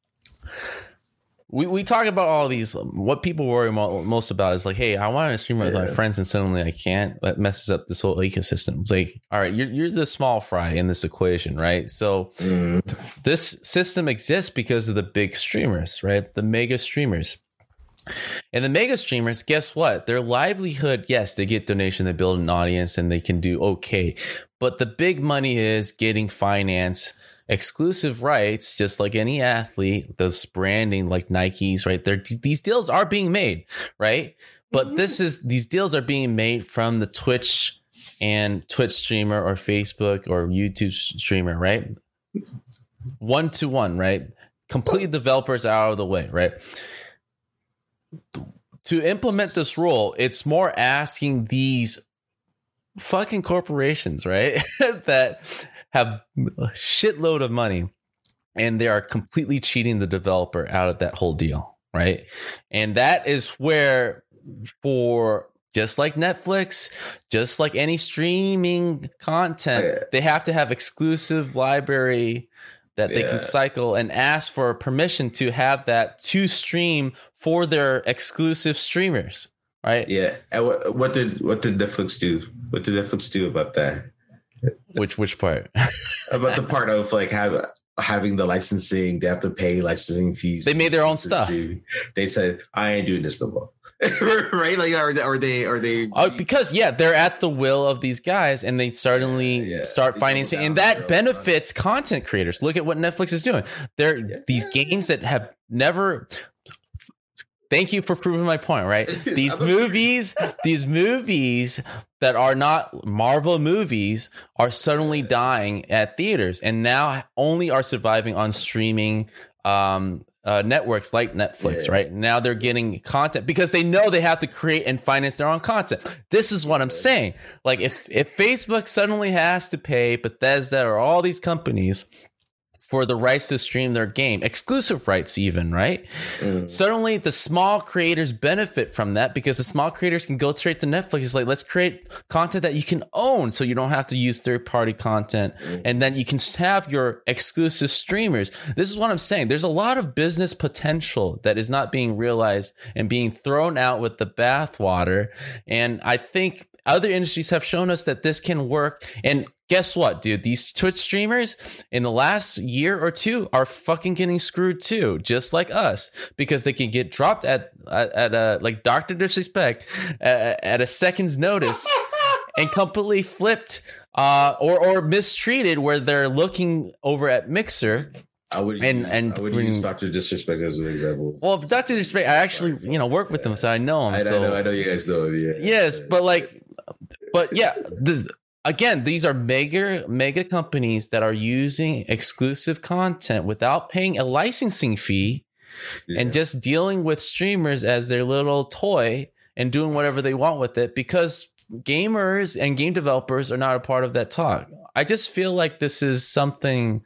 We talk about all these. What people worry most about is like, hey, I want to stream with my friends and suddenly I can't. That messes up this whole ecosystem. It's like, all right, you're the small fry in this equation, right? So this system exists because of the big streamers, right? The mega streamers. And the mega streamers, guess what? Their livelihood, yes, they get donation, they build an audience, and they can do okay. But the big money is getting finance, exclusive rights, just like any athlete, this branding like Nikes, right? These deals are being made, right? But these deals are being made from the Twitch streamer or Facebook or YouTube streamer, right? 1-to-1, right? Complete developers out of the way, right? To implement this rule, it's more asking these fucking corporations, right, that have a shitload of money and they are completely cheating the developer out of that whole deal, right? And that is where, for just like Netflix, just like any streaming content, they have to have exclusive library that they can cycle and ask for permission to have that to stream for their exclusive streamers, right? Yeah. And what did Netflix do? What did Netflix do about that? Which part? About the part of like having the licensing, they have to pay licensing fees. They made their own stuff. They said, I ain't doing this no more. Right? Like, are they? Because they're at the will of these guys, and they suddenly start financing, and that benefits content creators. Look at what Netflix is doing. These games that have never. Thank you for proving my point. Right? These movies that are not Marvel movies are suddenly dying at theaters, and now only are surviving on streaming. Networks like Netflix, right? Now they're getting content because they know they have to create and finance their own content. This is what I'm saying. Like if Facebook suddenly has to pay Bethesda or all these companies for the rights to stream their game, exclusive rights even, right? Suddenly the small creators benefit from that because the small creators can go straight to Netflix. It's like, let's create content that you can own so you don't have to use third-party content. And then you can have your exclusive streamers. This is what I'm saying. There's a lot of business potential that is not being realized and being thrown out with the bathwater. And I think other industries have shown us that this can work. And guess what, dude? These Twitch streamers in the last year or two are fucking getting screwed too, just like us, because they can get dropped at a, like Dr. Disrespect, at a second's notice and completely flipped or mistreated, where they're looking over at Mixer. I would use Dr. Disrespect as an example. Well, Dr. Disrespect, I actually work with him, so I know him. I know you guys know him. Yeah. Yes, but again, these are mega companies that are using exclusive content without paying a licensing fee and just dealing with streamers as their little toy and doing whatever they want with it, because gamers and game developers are not a part of that talk. I just feel like this is something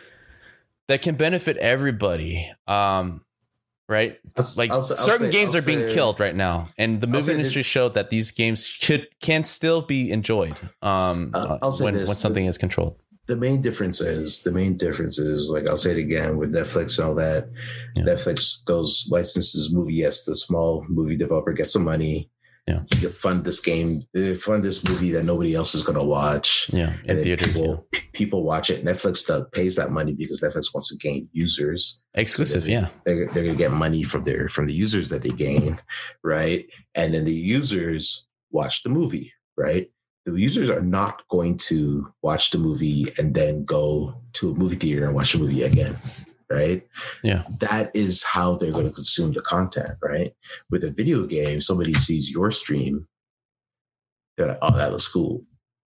that can benefit everybody. Right? Certain games are being killed right now, and the movie industry showed that these games can still be enjoyed when something is controlled. The main difference is, like, I'll say it again, with Netflix and all that. Yeah. Netflix goes, licenses movie. Yes, the small movie developer gets some money. Yeah, you fund this game, fund this movie that nobody else is going to watch. Yeah, and theaters, people watch it. Netflix pays that money because Netflix wants to gain users. Exclusive, so they're going to get money from the users that they gain, right? And then the users watch the movie, right? The users are not going to watch the movie and then go to a movie theater and watch the movie again. Right. Yeah. That is how they're going to consume the content. Right. With a video game, somebody sees your stream. They're like, oh, that looks cool.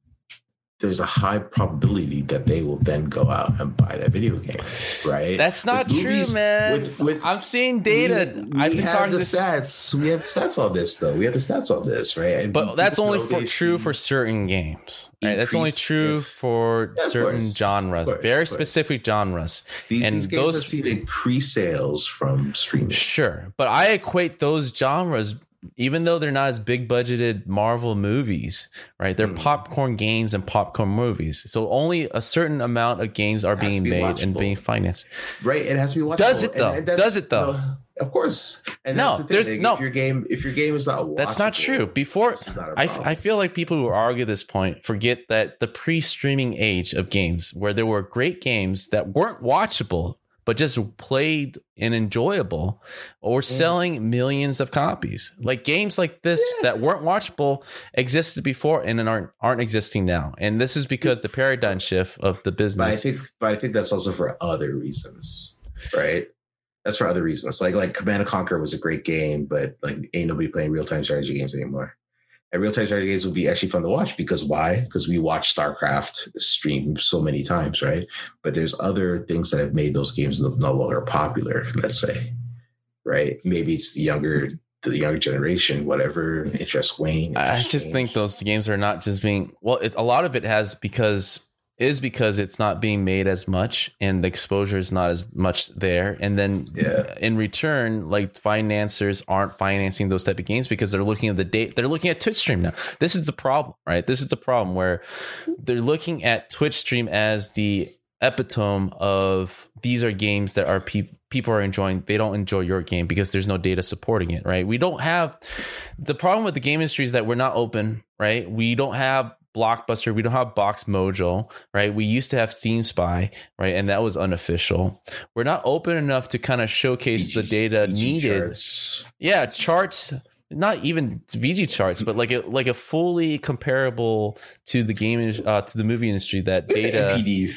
There's a high probability that they will then go out and buy that video game. Right. That's not true, man. I'm seeing data. I've been talking the stats. We have stats on this, though. We have the stats on this. Right. And but that's only true for certain games. Right? That's only true for certain genres, very specific genres. These games have seen increased sales from streaming. Sure. But I equate those genres, even though they're not as big budgeted Marvel movies, right? They're popcorn games and popcorn movies. So only a certain amount of games are being made and being financed. Right. It has to be watchable. Does it though? Does it though? No, of course. And that's the thing. There's no. If your game is not watchable, that's not true. Before, I feel like people who argue this point forget that the pre-streaming age of games, where there were great games that weren't watchable but just played and enjoyable, or selling millions of copies. Like games like this that weren't watchable existed before and aren't existing now. And this is because the paradigm shift of the business. But I think that's also for other reasons, right? That's for other reasons. Like Command & Conquer was a great game, but like ain't nobody playing real-time strategy games anymore. And real-time strategy games would be actually fun to watch because why? Because we watch StarCraft stream so many times, right? But there's other things that have made those games no longer popular, let's say, right? Maybe it's the younger generation, whatever, interest wane. I just think those games are not just being, a lot of it because it's not being made as much and the exposure is not as much there. And then in return, like financiers aren't financing those type of games because they're looking at the date. They're looking at Twitch stream now. This is the problem, right? This is the problem where they're looking at Twitch stream as the epitome of these are games that are people are enjoying. They don't enjoy your game because there's no data supporting it, right? We don't have the problem with the game industry is that we're not open, right? We don't have Blockbuster, we don't have Box Mojo, right? We used to have Steam Spy, right? And that was unofficial. We're not open enough to kind of showcase the data needed. Charts. Yeah, charts, not even VG charts, but like a fully comparable to the game to the movie industry that data.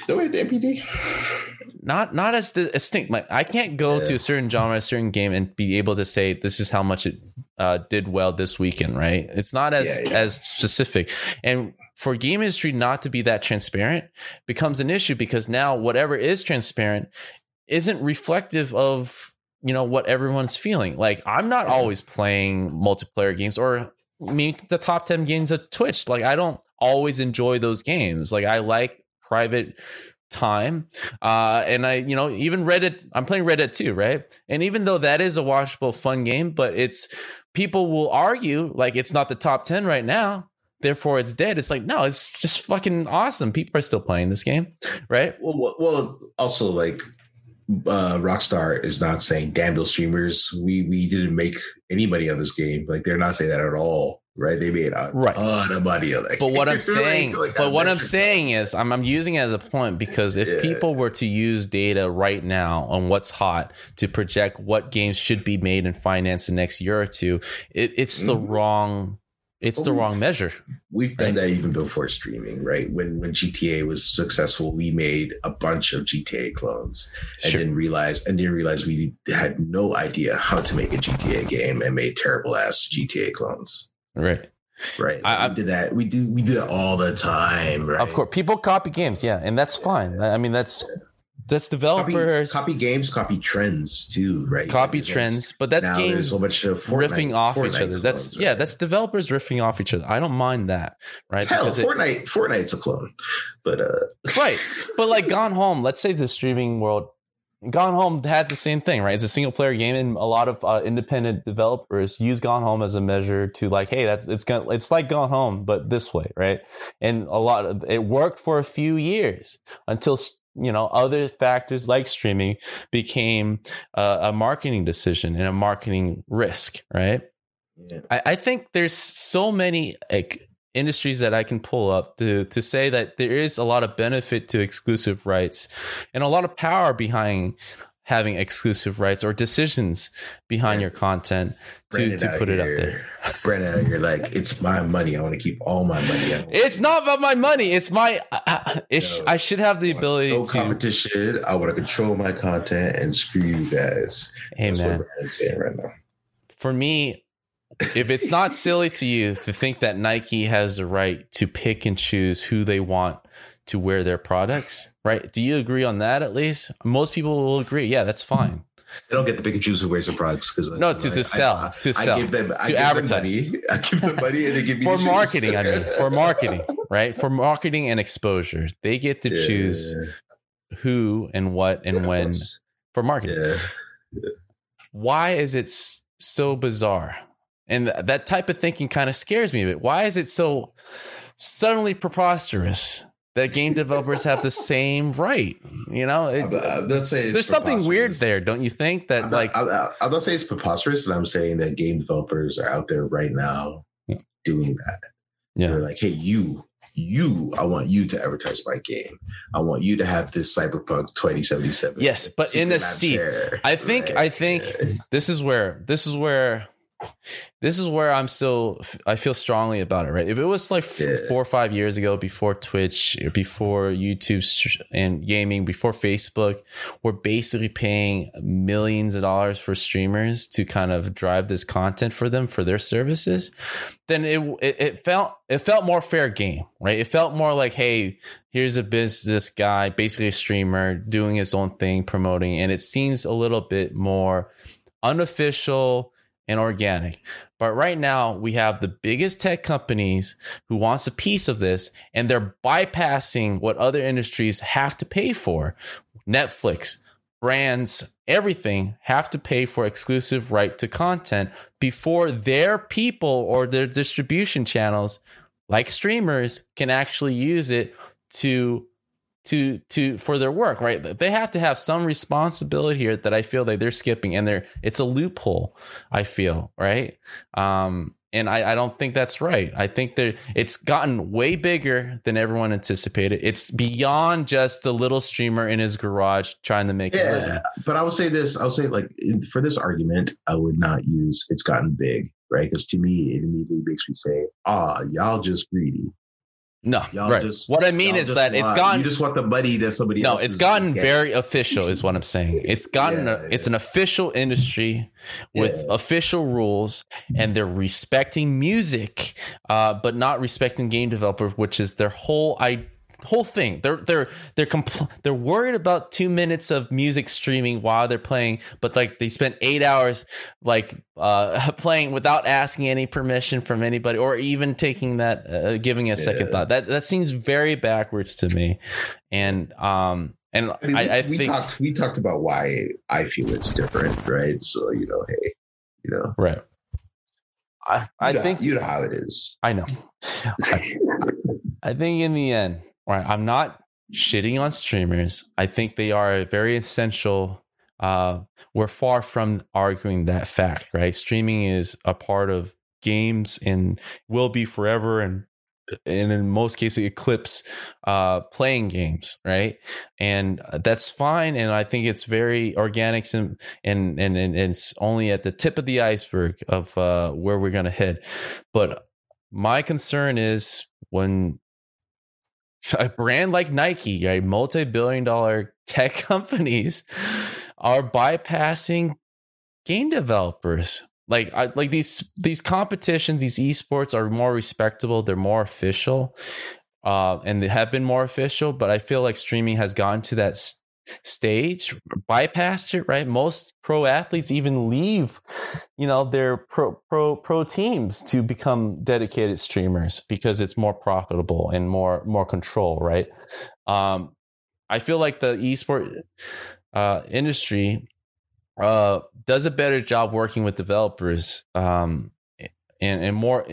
NPD. Not as distinct. Like I can't go to a certain genre, a certain game, and be able to say this is how much it did well this weekend, right? It's not as specific. And for game industry not to be that transparent becomes an issue because now whatever is transparent isn't reflective of what everyone's feeling. Like I'm not always playing multiplayer games or the top 10 games of Twitch. Like I don't always enjoy those games. Like I like private time and I even Red Dead, I'm playing Red Dead 2, right? And even though that is a watchable fun game, but it's people will argue like it's not the top 10 right now, therefore it's dead. It's like, no, it's just fucking awesome. People are still playing this game, right? Well also like Rockstar is not saying damn those streamers, we didn't make any money on this game. Like they're not saying that at all, right? They made a ton of money on that but game. What I'm saying what I'm saying is I'm using it as a point because if people were to use data right now on what's hot to project what games should be made and financed the next year or two, it's the wrong measure. We've done that even before streaming, right? When GTA was successful, we made a bunch of GTA clones and didn't realize we had no idea how to make a GTA game and made terrible ass GTA clones. Right. Right. We did that. We do it all the time, right? Of course. People copy games, yeah, and that's fine. I mean, that's developers copy games, copy trends too, right? Copy trends, but that's games so much riffing off each other. That's right? That's developers riffing off each other. I don't mind that, right? Hell, Fortnite's a clone, but right. But like Gone Home, let's say the streaming world, Gone Home had the same thing, right? It's a single player game, and a lot of independent developers use Gone Home as a measure to like, hey, it's like Gone Home, but this way, right? And it worked for a few years until other factors like streaming became a marketing decision and a marketing risk, right? Yeah. I think there's so many industries that I can pull up to say that there is a lot of benefit to exclusive rights and a lot of power behind having exclusive rights or decisions behind your content to put it up there. Brandon, you're like, it's my money. I want to keep all my money. It's not about my money. It's my. I should have the ability to competition. I want to control my content and screw you guys. Hey, that's man. What Brandon's saying right now. For me, if it's not silly to you to think that Nike has the right to pick and choose who they want to wear their products, right? Do you agree on that? At least most people will agree. Yeah, that's fine. They don't get the pick and choose who wears their products because to sell. I give them advertise. I give them money and they give me for marketing. I mean, for marketing, right? For marketing and exposure, they get to choose who and what and when for marketing. Yeah. Why is it so bizarre? And that type of thinking kind of scares me a bit. Why is it so suddenly preposterous that game developers have the same right? I'm not saying there's something weird there, don't you think? That I'm not saying it's preposterous, and I'm saying that game developers are out there right now doing that. Yeah, they're like, hey, you, I want you to advertise my game. I want you to have this Cyberpunk 2077. Yes, but in a seat. I think this is where I feel strongly about it, right? If it was like 4 or 5 years ago, before Twitch, before YouTube and gaming, before Facebook, we're basically paying millions of dollars for streamers to kind of drive this content for them for their services, then it felt more fair game, right? It felt more like, hey, here's a business guy, basically a streamer doing his own thing, promoting, and it seems a little bit more unofficial and organic. But right now we have the biggest tech companies who wants a piece of this, and they're bypassing what other industries have to pay for. Netflix, brands, everything have to pay for exclusive right to content before their people or their distribution channels, like streamers, can actually use it to for their work, right? They have to have some responsibility here that I feel like they're skipping, and it's a loophole, I feel, right? And I don't think that's right. I think it's gotten way bigger than everyone anticipated. It's beyond just the little streamer in his garage trying to make a living. But I would say this. I would say, like, for this argument, I would not use it's gotten big, right? Because to me, it immediately makes me say, y'all just greedy. No, right. What I mean is that it's gotten. You just want the money that somebody else. No, it's gotten very official, is what I'm saying. It's gotten. It's an official industry with official rules, and they're respecting music, but not respecting game developers, which is their whole thing. They're worried about 2 minutes of music streaming while they're playing, but like they spent 8 hours playing without asking any permission from anybody, or even taking that giving a second thought. That seems very backwards to me. And I think we talked about why I feel it's different, right? So right. I think you know how it is. I know. I think in the end. Right, I'm not shitting on streamers. I think they are very essential. We're far from arguing that fact, right? Streaming is a part of games and will be forever, and in most cases eclipse playing games, right? And that's fine. And I think it's very organic, and it's only at the tip of the iceberg of where we're going to head. But my concern is when a brand like Nike, right, multi-billion-dollar tech companies, are bypassing game developers like these competitions, these esports are more respectable. They're more official, and they have been more official. But I feel like streaming has gotten to that stage, bypassed it. Right, most pro athletes even leave, their pro teams to become dedicated streamers because it's more profitable and more control. Right. I feel like the esport industry does a better job working with developers, and more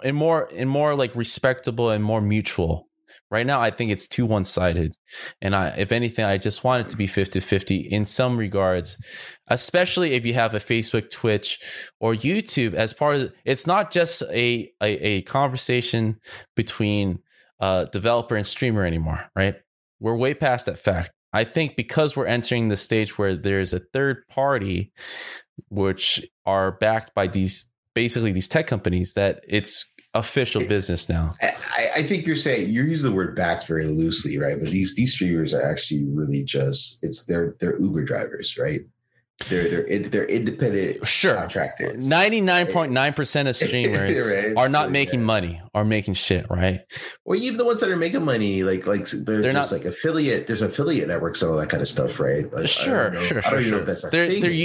like respectable and more mutual. Right now, I think it's too one-sided, and if anything, I just want it to be 50-50 in some regards, especially if you have a Facebook, Twitch, or YouTube as part of it. It's not just a conversation between developer and streamer anymore, right? We're way past that fact. I think because we're entering the stage where there's a third party, which are backed by these tech companies, that it's official business now. I think you're using the word backed very loosely, right? But these streamers are actually really just they're Uber drivers, right? They're independent contractors. 99.9% of streamers right? are not making money or making shit, right? Or even the ones that are making money, they're not like affiliate. There's affiliate networks and all that kind of stuff, right? But sure. I don't even know if that's they're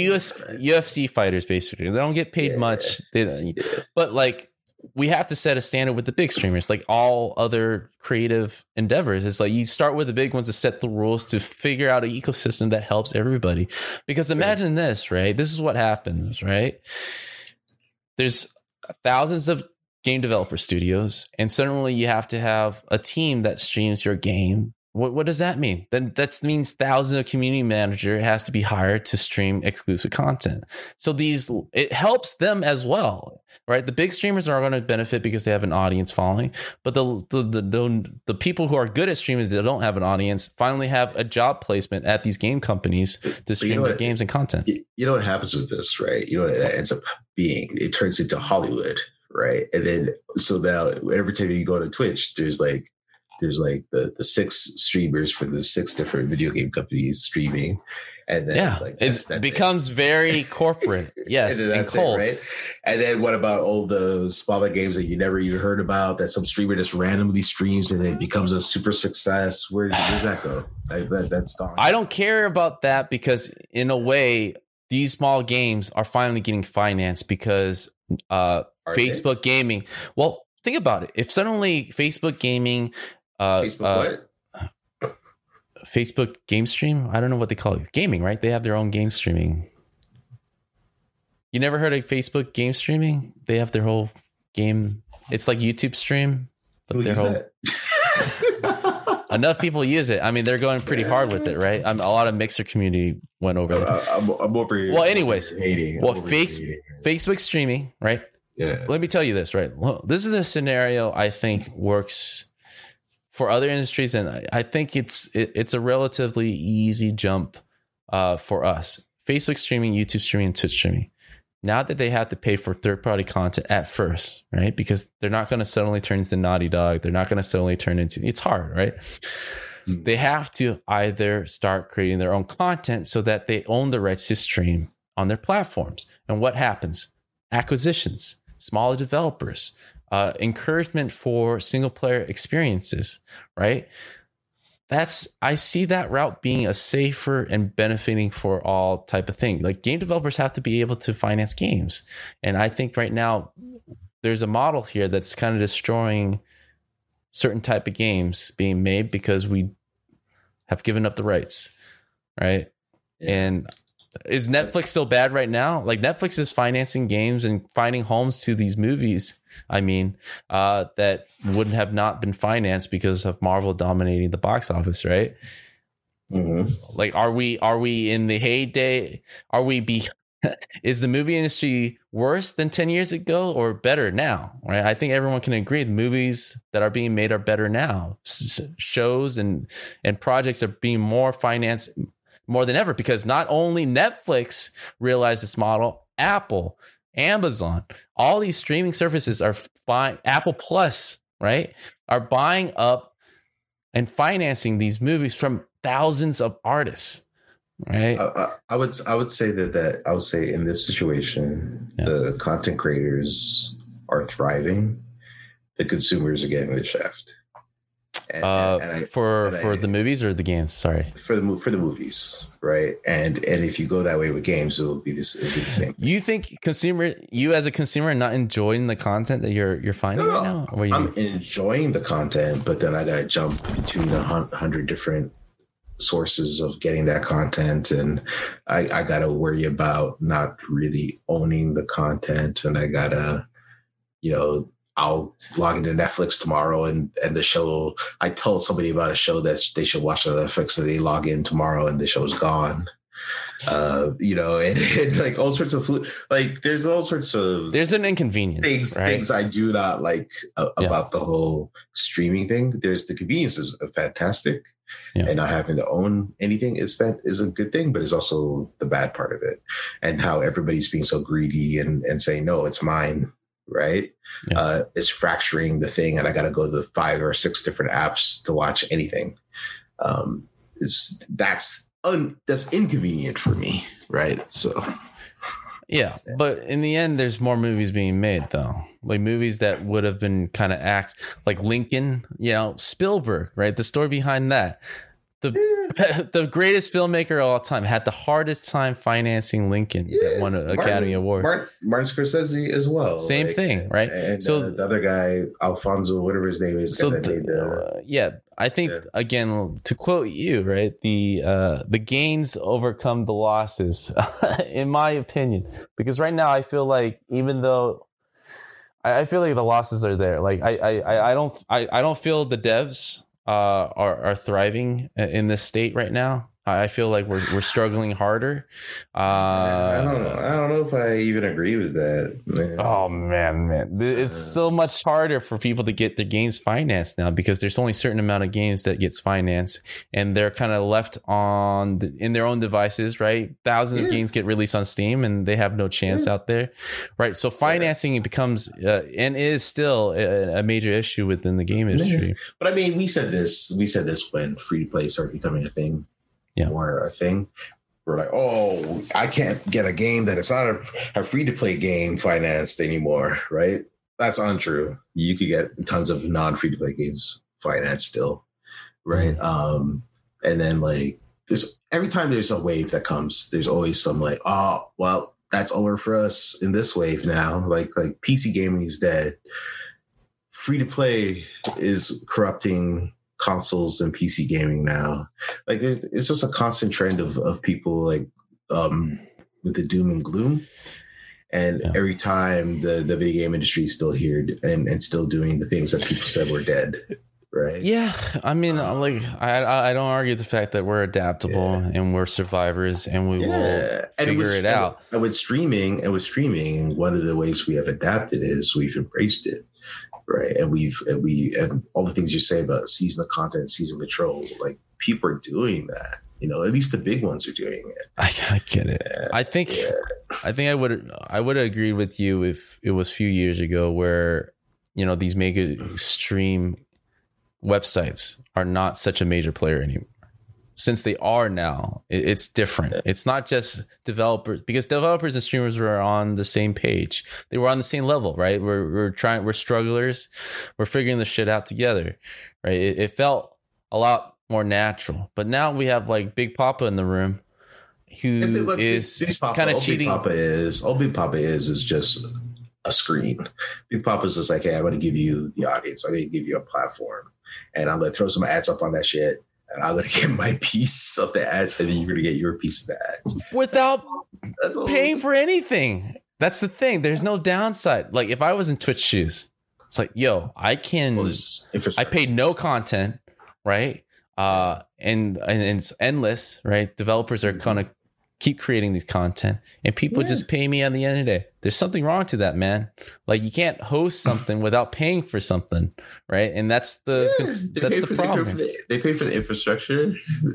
UFC fighters basically. They don't get paid much. But like, we have to set a standard with the big streamers, like all other creative endeavors. It's like you start with the big ones to set the rules, to figure out an ecosystem that helps everybody. Because imagine this, right? This is what happens, right? There's thousands of game developer studios, and suddenly you have to have a team that streams your game. What does that mean? Then that means thousands of community manager has to be hired to stream exclusive content. So it helps them as well, right? The big streamers are going to benefit because they have an audience following, but the people who are good at streaming that don't have an audience finally have a job placement at these game companies to stream their games and content. You know what happens with this, right? You know what it ends up being? It turns into Hollywood, right? And then so now every time you go to Twitch, there's the 6 streamers for the 6 different video game companies streaming. And then it becomes very corporate. Yes. And cold. Right? And then what about all the smaller games that you never even heard about that some streamer just randomly streams and it becomes a super success? Where's that go? That's gone. I don't care about that because in a way, these small games are finally getting financed because Facebook gaming. Well, think about it. If suddenly Facebook gaming, Facebook game stream, I don't know what they call it, gaming, right? They have their own game streaming. You never heard of Facebook game streaming? They have their whole game. It's like YouTube stream, but their whole enough people use it. I mean, they're going pretty hard with it, right? A lot of Mixer community went over there. I'm over here. Well, anyways, Facebook streaming, right? Yeah. Let me tell you this, right? Well, this is a scenario I think works for other industries, and I think it's a relatively easy jump for us. Facebook streaming, YouTube streaming, and Twitch streaming. Now that they have to pay for third-party content at first, right? Because they're not going to suddenly turn into Naughty Dog. They're not going to suddenly turn into... It's hard, right? Mm-hmm. They have to either start creating their own content so that they own the rights to stream on their platforms. And what happens? Acquisitions, smaller developers, encouragement for single player experiences, right? I see that route being a safer and benefiting for all type of thing. Like, game developers have to be able to finance games. And I think right now there's a model here that's kind of destroying certain type of games being made because we have given up the rights, right? Yeah. And is Netflix still bad right now? Like, Netflix is financing games and finding homes to these movies, that wouldn't have not been financed because of Marvel dominating the box office, right? Mm-hmm. Like, are we in the heyday? Is the movie industry worse than 10 years ago or better now? Right? I think everyone can agree the movies that are being made are better now. Shows and projects are being more financed more than ever because not only Netflix realized this model, Apple, Amazon, all these streaming services are buying, Apple Plus, right, are buying up and financing these movies from thousands of artists. right? I would say that I would say in this situation, the content creators are thriving. The consumers are getting the shaft. For the movies or the games? Sorry, for the movies, right? And if you go that way with games, it'll be the same. You think you as a consumer are not enjoying the content that you're finding right now? I'm enjoying the content, but then I gotta jump between 100 different sources of getting that content, and I gotta worry about not really owning the content, and I gotta, I'll log into Netflix tomorrow and the show, I told somebody about a show that they should watch on Netflix, and they log in tomorrow and the show's gone. And like all sorts of food, like there's all sorts of there's an inconvenience things I do not like about the whole streaming thing. There's the convenience is fantastic, and not having to own anything is a good thing, but it's also the bad part of it, and how everybody's being so greedy and saying no, it's mine. Right. It's fracturing the thing, and I got to go to the 5 or 6 different apps to watch anything. That's inconvenient for me. Right. So. Yeah. But in the end, there's more movies being made, though, like movies that would have been kind of acts like Lincoln, Spielberg. Right. The story behind that. The greatest filmmaker of all time had the hardest time financing Lincoln that won an Academy Award. Martin Scorsese as well. Same thing, right? And so the other guy, Alfonso, whatever his name is. So I think again, to quote you, right? The gains overcome the losses, in my opinion, because right now I feel like even though I feel like the losses are there, like I don't feel the devs are thriving in this state right now. I feel like we're struggling harder. I don't know if I even agree with that. Man. Oh man, it's so much harder for people to get their games financed now because there's only a certain amount of games that gets financed, and they're kind of left in their own devices. Right, thousands of games get released on Steam, and they have no chance out there. Right, so financing becomes and is still a major issue within the game industry. But I mean, we said this when free to play started becoming a thing. More a thing. We're like, oh, I can't get a game that is not a free-to-play game financed anymore, right? That's untrue. You could get tons of non-free-to-play games financed still, right? And then like every time there's a wave that comes, there's always some like, oh, well, that's over for us in this wave now. Like PC gaming is dead. Free-to-play is corrupting consoles and PC gaming now. Like it's just a constant trend of people like with the doom and gloom, and every time the video game industry is still here and still doing the things that people said were dead, right? I mean, I don't argue the fact that we're adaptable and we're survivors and we will figure it out. And with streaming, one of the ways we have adapted is we've embraced it. Right. And and all the things you say about season of content, season control, like people are doing that, at least the big ones are doing it. I get it. I think I would agree with you if it was a few years ago where, these mega stream websites are not such a major player anymore. Since they are now, it's different. It's not just developers, because developers and streamers were on the same page. They were on the same level, right? We're strugglers. We're figuring this shit out together, right? It felt a lot more natural. But now we have like Big Papa in the room, who is kind of cheating. All Big Papa is just a screen. Big Papa's just like, hey, I'm going to give you the audience. I'm going to give you a platform, and I'm going to throw some ads up on that shit. And I'm going to get my piece of the ads, and then you're going to get your piece of the ads. Without paying for anything. That's the thing. There's no downside. Like, if I was in Twitch shoes, it's like, yo, I paid no content, right? And it's endless, right? Developers are going to keep creating these content, and people just pay me at the end of the day. There's something wrong to that, man. Like, you can't host something without paying for something, right? And that's the problem. They pay for the infrastructure,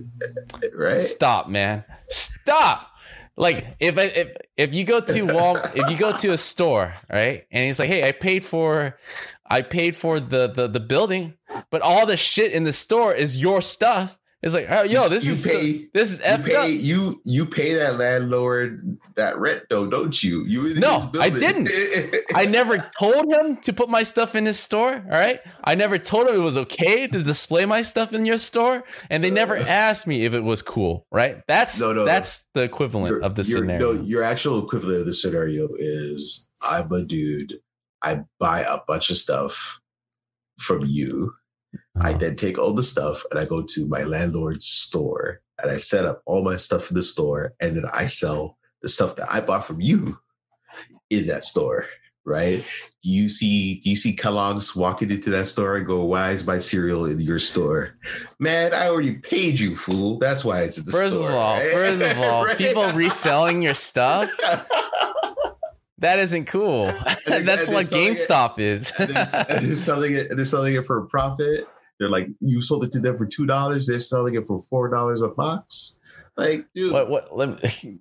right? Stop, man. Stop. Like, if you go to Walmart, if you go to a store, right, and he's like, hey, I paid for the building, but all the shit in the store is your stuff. It's like, oh, yo, this is effed up. You pay that landlord that rent though, don't you? No, I didn't. I never told him to put my stuff in his store. All right, I never told him it was okay to display my stuff in your store, and they never asked me if it was cool. Right? That's the equivalent of the scenario. No, your actual equivalent of the scenario is I'm a dude. I buy a bunch of stuff from you. I then take all the stuff and I go to my landlord's store and I set up all my stuff in the store, and then I sell the stuff that I bought from you in that store, right? Do you see Kellogg's walking into that store and go, "Why is my cereal in your store?" Man, I already paid you, fool. That's why it's in the store. First of all, right? People reselling your stuff. That isn't cool. That's what GameStop is. They're selling it for a profit. They're like, you sold it to them for $2. They're selling it for $4 a box. Like, dude, what? No.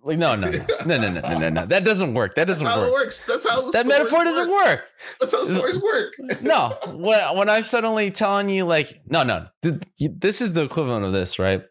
That doesn't work. That's how it works. That's how that metaphor doesn't work. That's how stores work. No, when I'm suddenly telling you, like, no, this is the equivalent of this, right?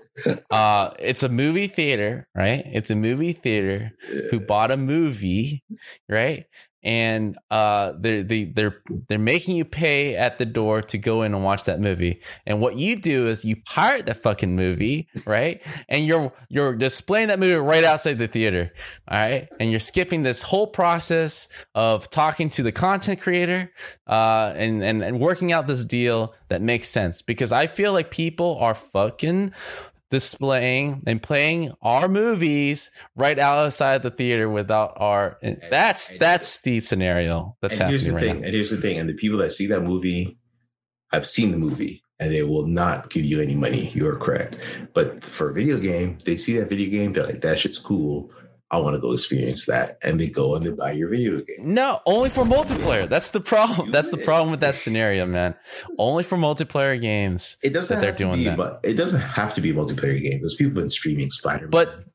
It's a movie theater, right? It's a movie theater who bought a movie, right? And they're making you pay at the door to go in and watch that movie. And what you do is you pirate the fucking movie, right? And you're displaying that movie right outside the theater, all right? And you're skipping this whole process of talking to the content creator and working out this deal that makes sense. Because I feel like people are fucking displaying and playing our movies right outside the theater without our. That's the scenario that's happening right now. And here's the thing. And the people that see that movie have seen the movie, and they will not give you any money. You are correct. But for a video game, they see that video game, they're like, "That shit's cool. I want to go experience that," and they go and they buy your video game. No, only for multiplayer. That's the problem. That's the problem with that scenario, man. Only for multiplayer games. It doesn't have to be, but it doesn't have to be a multiplayer game because people have been streaming Spider-Man.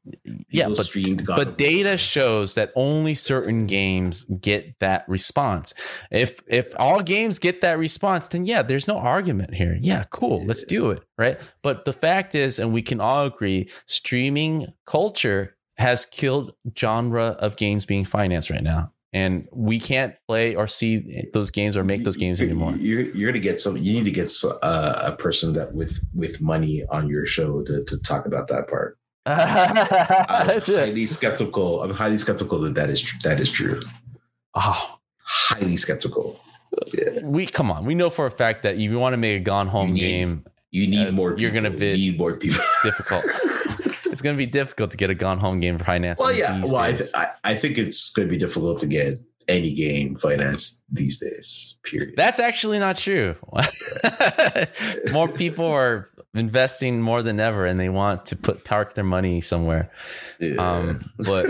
But data shows that only certain games get that response. If all games get that response, then yeah, there's no argument here. Yeah, cool, let's do it, right? But the fact is, and we can all agree, streaming culture has killed genre of games being financed right now, and we can't play or see those games or make those games anymore. You're gonna get some. You need to get a person that with money on your show to talk about that part. I'm highly skeptical that is true. Oh, highly skeptical. Yeah. We know for a fact that if you want to make a Gone Home game, you need more people. You're gonna need more people. Difficult. It's going to be difficult to get a Gone Home game financed. Well, yeah. Well, I think it's going to be difficult to get any game financed these days, period. That's actually not true. More people are investing more than ever, and they want to park their money somewhere. Yeah. But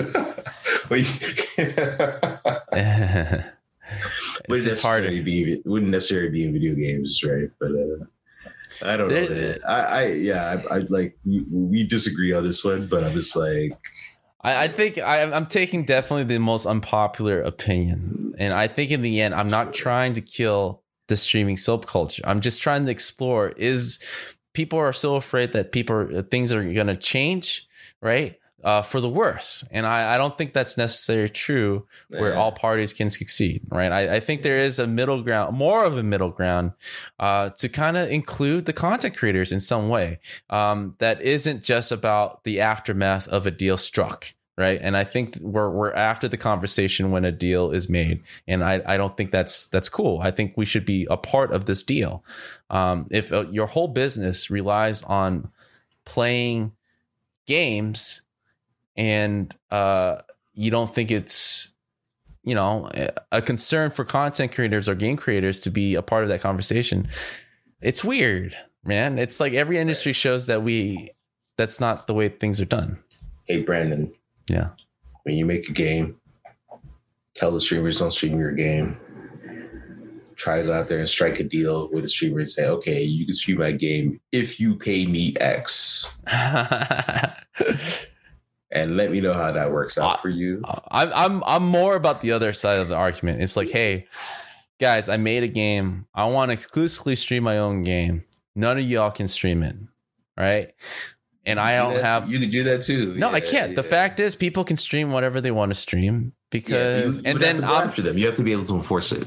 it's just harder. It wouldn't necessarily be in video games, right? But I don't know. I like we disagree on this one, but I'm just like, I think I'm taking definitely the most unpopular opinion, and I think in the end, I'm not trying to kill the streaming subculture. I'm just trying to explore: is people are so afraid that things are going to change, right? For the worse. And I don't think that's necessarily true where all parties can succeed, right? I think there is a middle ground, more of a middle ground to kind of include the content creators in some way that isn't just about the aftermath of a deal struck, right? And I think we're after the conversation when a deal is made. And I don't think that's cool. I think we should be a part of this deal. If your whole business relies on playing games, and you don't think it's, a concern for content creators or game creators to be a part of that conversation, it's weird, man. It's like every industry shows that's not the way things are done. Hey, Brandon. Yeah. When you make a game, tell the streamers don't stream your game. Try to go out there and strike a deal with the streamer and say, okay, you can stream my game if you pay me X. And let me know how that works out for you. I'm more about the other side of the argument. It's like, hey, guys, I made a game. I want to exclusively stream my own game. None of y'all can stream it. right? And I don't have. You can do that too. No, I can't. The fact is, people can stream whatever they want to stream because, and then go after them. You have to be able to enforce it.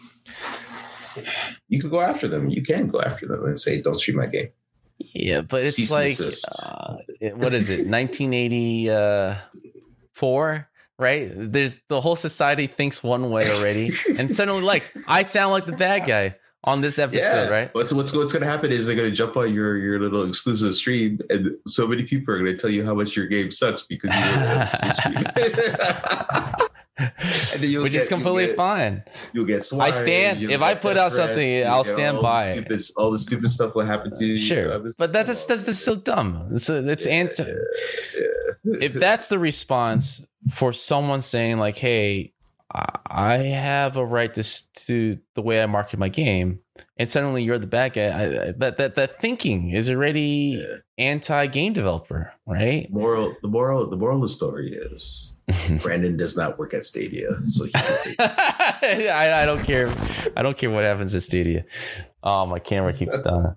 You could go after them. You can go after them and say, "Don't stream my game." Yeah, but it's what is it? 1984, right? There's the whole society thinks one way already, and suddenly, like, I sound like the bad guy on this episode, right? What's going to happen is they're going to jump on your little exclusive stream, and so many people are going to tell you how much your game sucks because you stream. Which is completely fine. You'll get swine. I stand if I put out something, I'll stand by it. All the stupid stuff will happen to you. Sure, but that's so dumb. It's anti. If that's the response for someone saying like, "Hey, I have a right to the way I market my game," and suddenly you're the bad guy. That thinking is already anti-game developer, right? The moral of the story is Brandon does not work at Stadia, so he can say I don't care. I don't care what happens at Stadia. Oh, my camera keeps dying.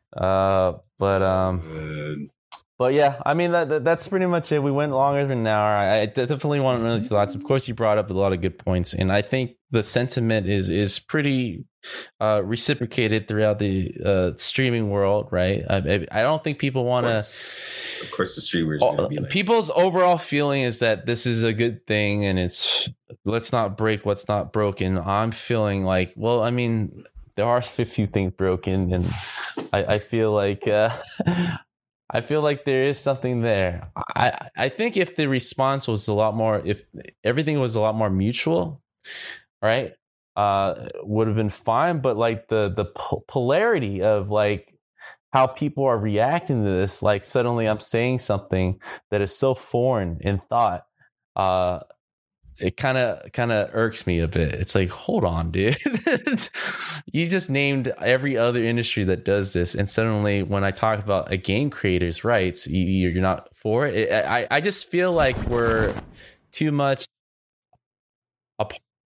But yeah, I mean that's pretty much it. We went longer than an hour. I definitely want to know your thoughts. Of course, you brought up a lot of good points, and I think the sentiment is pretty reciprocated throughout the streaming world, right? I don't think people want to. Of course, the streamers. People's overall feeling is that this is a good thing, and it's let's not break what's not broken. I'm feeling like, well, I mean, there are a few things broken, and I feel like. I feel like there is something there. I think if the response was a lot more, if everything was a lot more mutual, right, would have been fine. But like the polarity of like how people are reacting to this, like suddenly I'm saying something that is so foreign in thought, it kind of irks me a bit. It's like, hold on, dude. You just named every other industry that does this, and suddenly when I talk about a game creator's rights, you're not for it. I just feel like we're too much a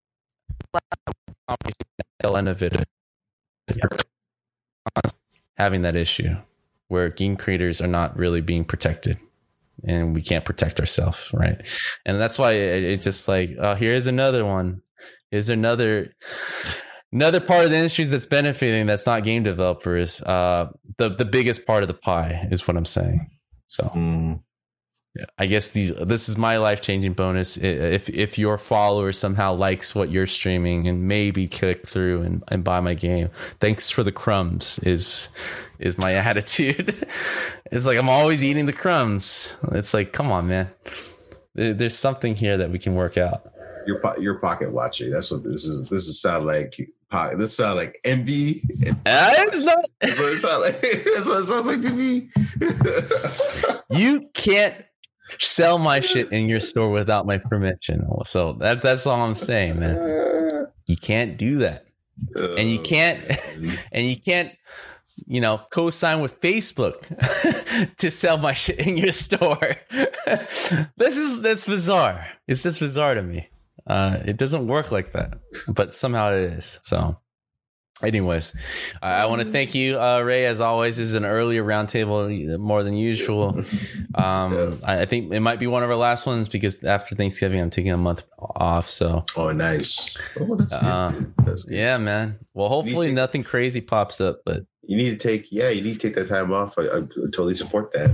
innovative having that issue where game creators are not really being protected. And we can't protect ourselves, right? And that's why it's just like, here's another one. Here's another part of the industry that's benefiting that's not game developers. The biggest part of the pie is what I'm saying. So, yeah, I guess this is my life-changing bonus. If your follower somehow likes what you're streaming and maybe click through and buy my game, thanks for the crumbs is my attitude. It's like I'm always eating the crumbs. It's like, come on, man. There's something here that we can work out. You're pocket watching. That's what this is. This sound like envy. It's not. That's what it sounds like. That's what it sounds like to me. You can't sell my shit in your store without my permission. So that's all I'm saying, man. You can't do that, and you can't, co-sign with Facebook to sell my shit in your store. That's bizarre. It's just bizarre to me. It doesn't work like that, but somehow it is. So. Anyways, I want to thank you, Ray, as always. This is an earlier roundtable, more than usual. I think it might be one of our last ones because after Thanksgiving, I'm taking a month off. So, nice. Oh, that's good. That's good. Yeah, man. Well, hopefully nothing crazy pops up, but you need to take that time off. I totally support that.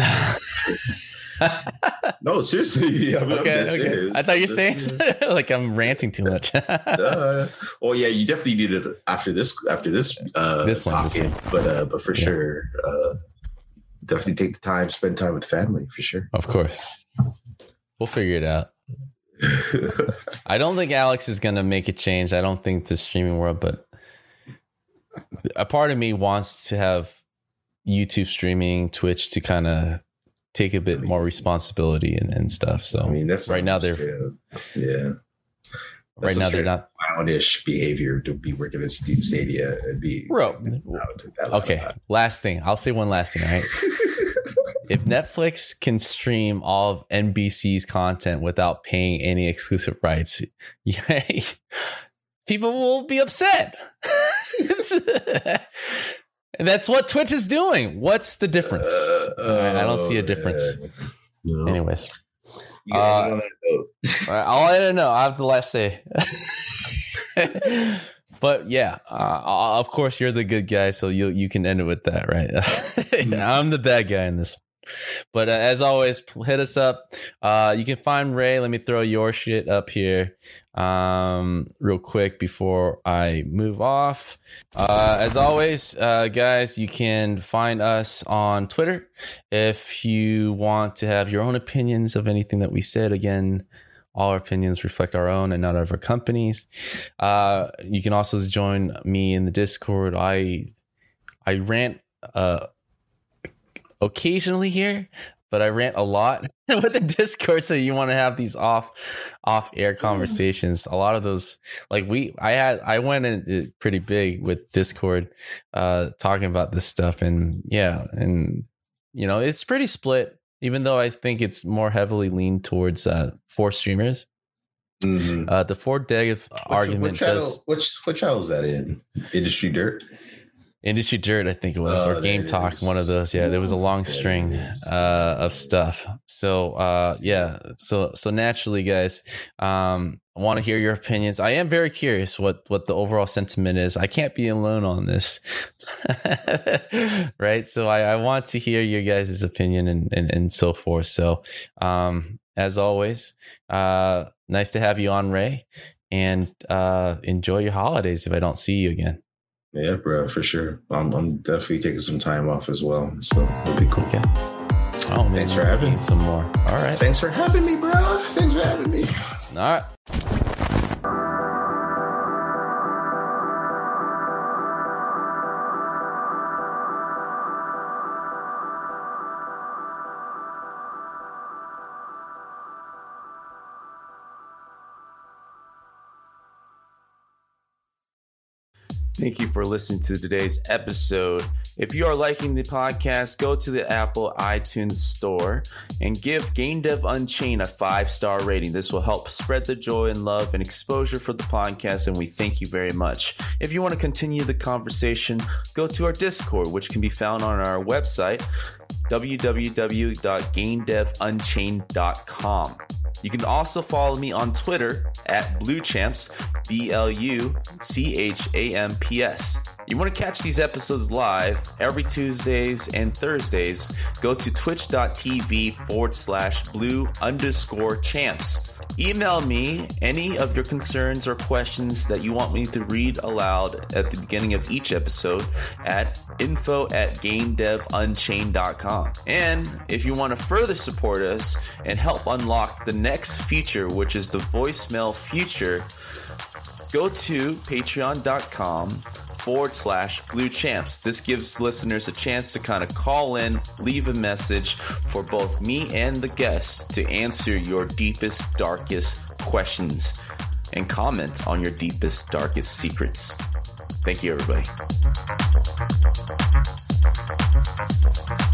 No, seriously. Okay. Serious. I thought you were saying like I'm ranting too much. Oh yeah, you definitely need it after this talking. But for sure, definitely take the time, spend time with family for sure. Of course, we'll figure it out. I don't think Alex is gonna make a change. I don't think the streaming world, but a part of me wants to have YouTube streaming, Twitch to kind of take a bit more responsibility and stuff. So I mean, that's right now they're right now they're not clownish behavior to be working at Stadia and be okay. Last thing, I'll say one last thing. All right, if Netflix can stream all of NBC's content without paying any exclusive rights, people will be upset. And that's what Twitch is doing. What's the difference? I don't see a difference. No. Anyways. I'll let it know. I have the last say. But yeah, of course you're the good guy, so you can end it with that, right? I'm the bad guy in this. But as always, hit us up. You can find Ray. Let me throw your shit up here real quick before I move off. As always, guys, you can find us on Twitter if you want to have your own opinions of anything that we said. Again, all our opinions reflect our own and not of our companies. You can also join me in the Discord. I rant occasionally here, but I rant a lot with the Discord. So you want to have these off air conversations. A lot of those, like I went in pretty big with Discord, talking about this stuff, and it's pretty split. Even though I think it's more heavily leaned towards 4 streamers. Mm-hmm. The 4 dev argument. What channel is that in? Industry Dirt? Industry Dirt, I think it was, or Game Talk, one of those. Yeah, there was a long string of stuff. So so naturally, guys, I want to hear your opinions. I am very curious what the overall sentiment is. I can't be alone on this, right? So I want to hear your guys' opinion and so forth. So as always, nice to have you on, Ray, and enjoy your holidays if I don't see you again. Yeah, bro, for sure. I'm definitely taking some time off as well, so it'll be cool. Okay. Oh, man, thanks for having me. Some more. All right. Thanks for having me, bro. Thanks for having me. All right. Thank you for listening to today's episode. If you are liking the podcast, go to the Apple iTunes store and give Game Dev Unchained a 5-star rating. This will help spread the joy and love and exposure for the podcast, and we thank you very much. If you want to continue the conversation, go to our Discord, which can be found on our website, www.gamedevunchained.com. You can also follow me on Twitter at BlueChamps, BLUCHAMPS. You want to catch these episodes live every Tuesdays and Thursdays, go to twitch.tv/blue_champs. Email me any of your concerns or questions that you want me to read aloud at the beginning of each episode at info@gamedevunchained.com. And if you want to further support us and help unlock the next feature, which is the voicemail feature, go to patreon.com/BlueChamps. This gives listeners a chance to kind of call in, leave a message for both me and the guests to answer your deepest, darkest questions and comment on your deepest, darkest secrets. Thank you, everybody.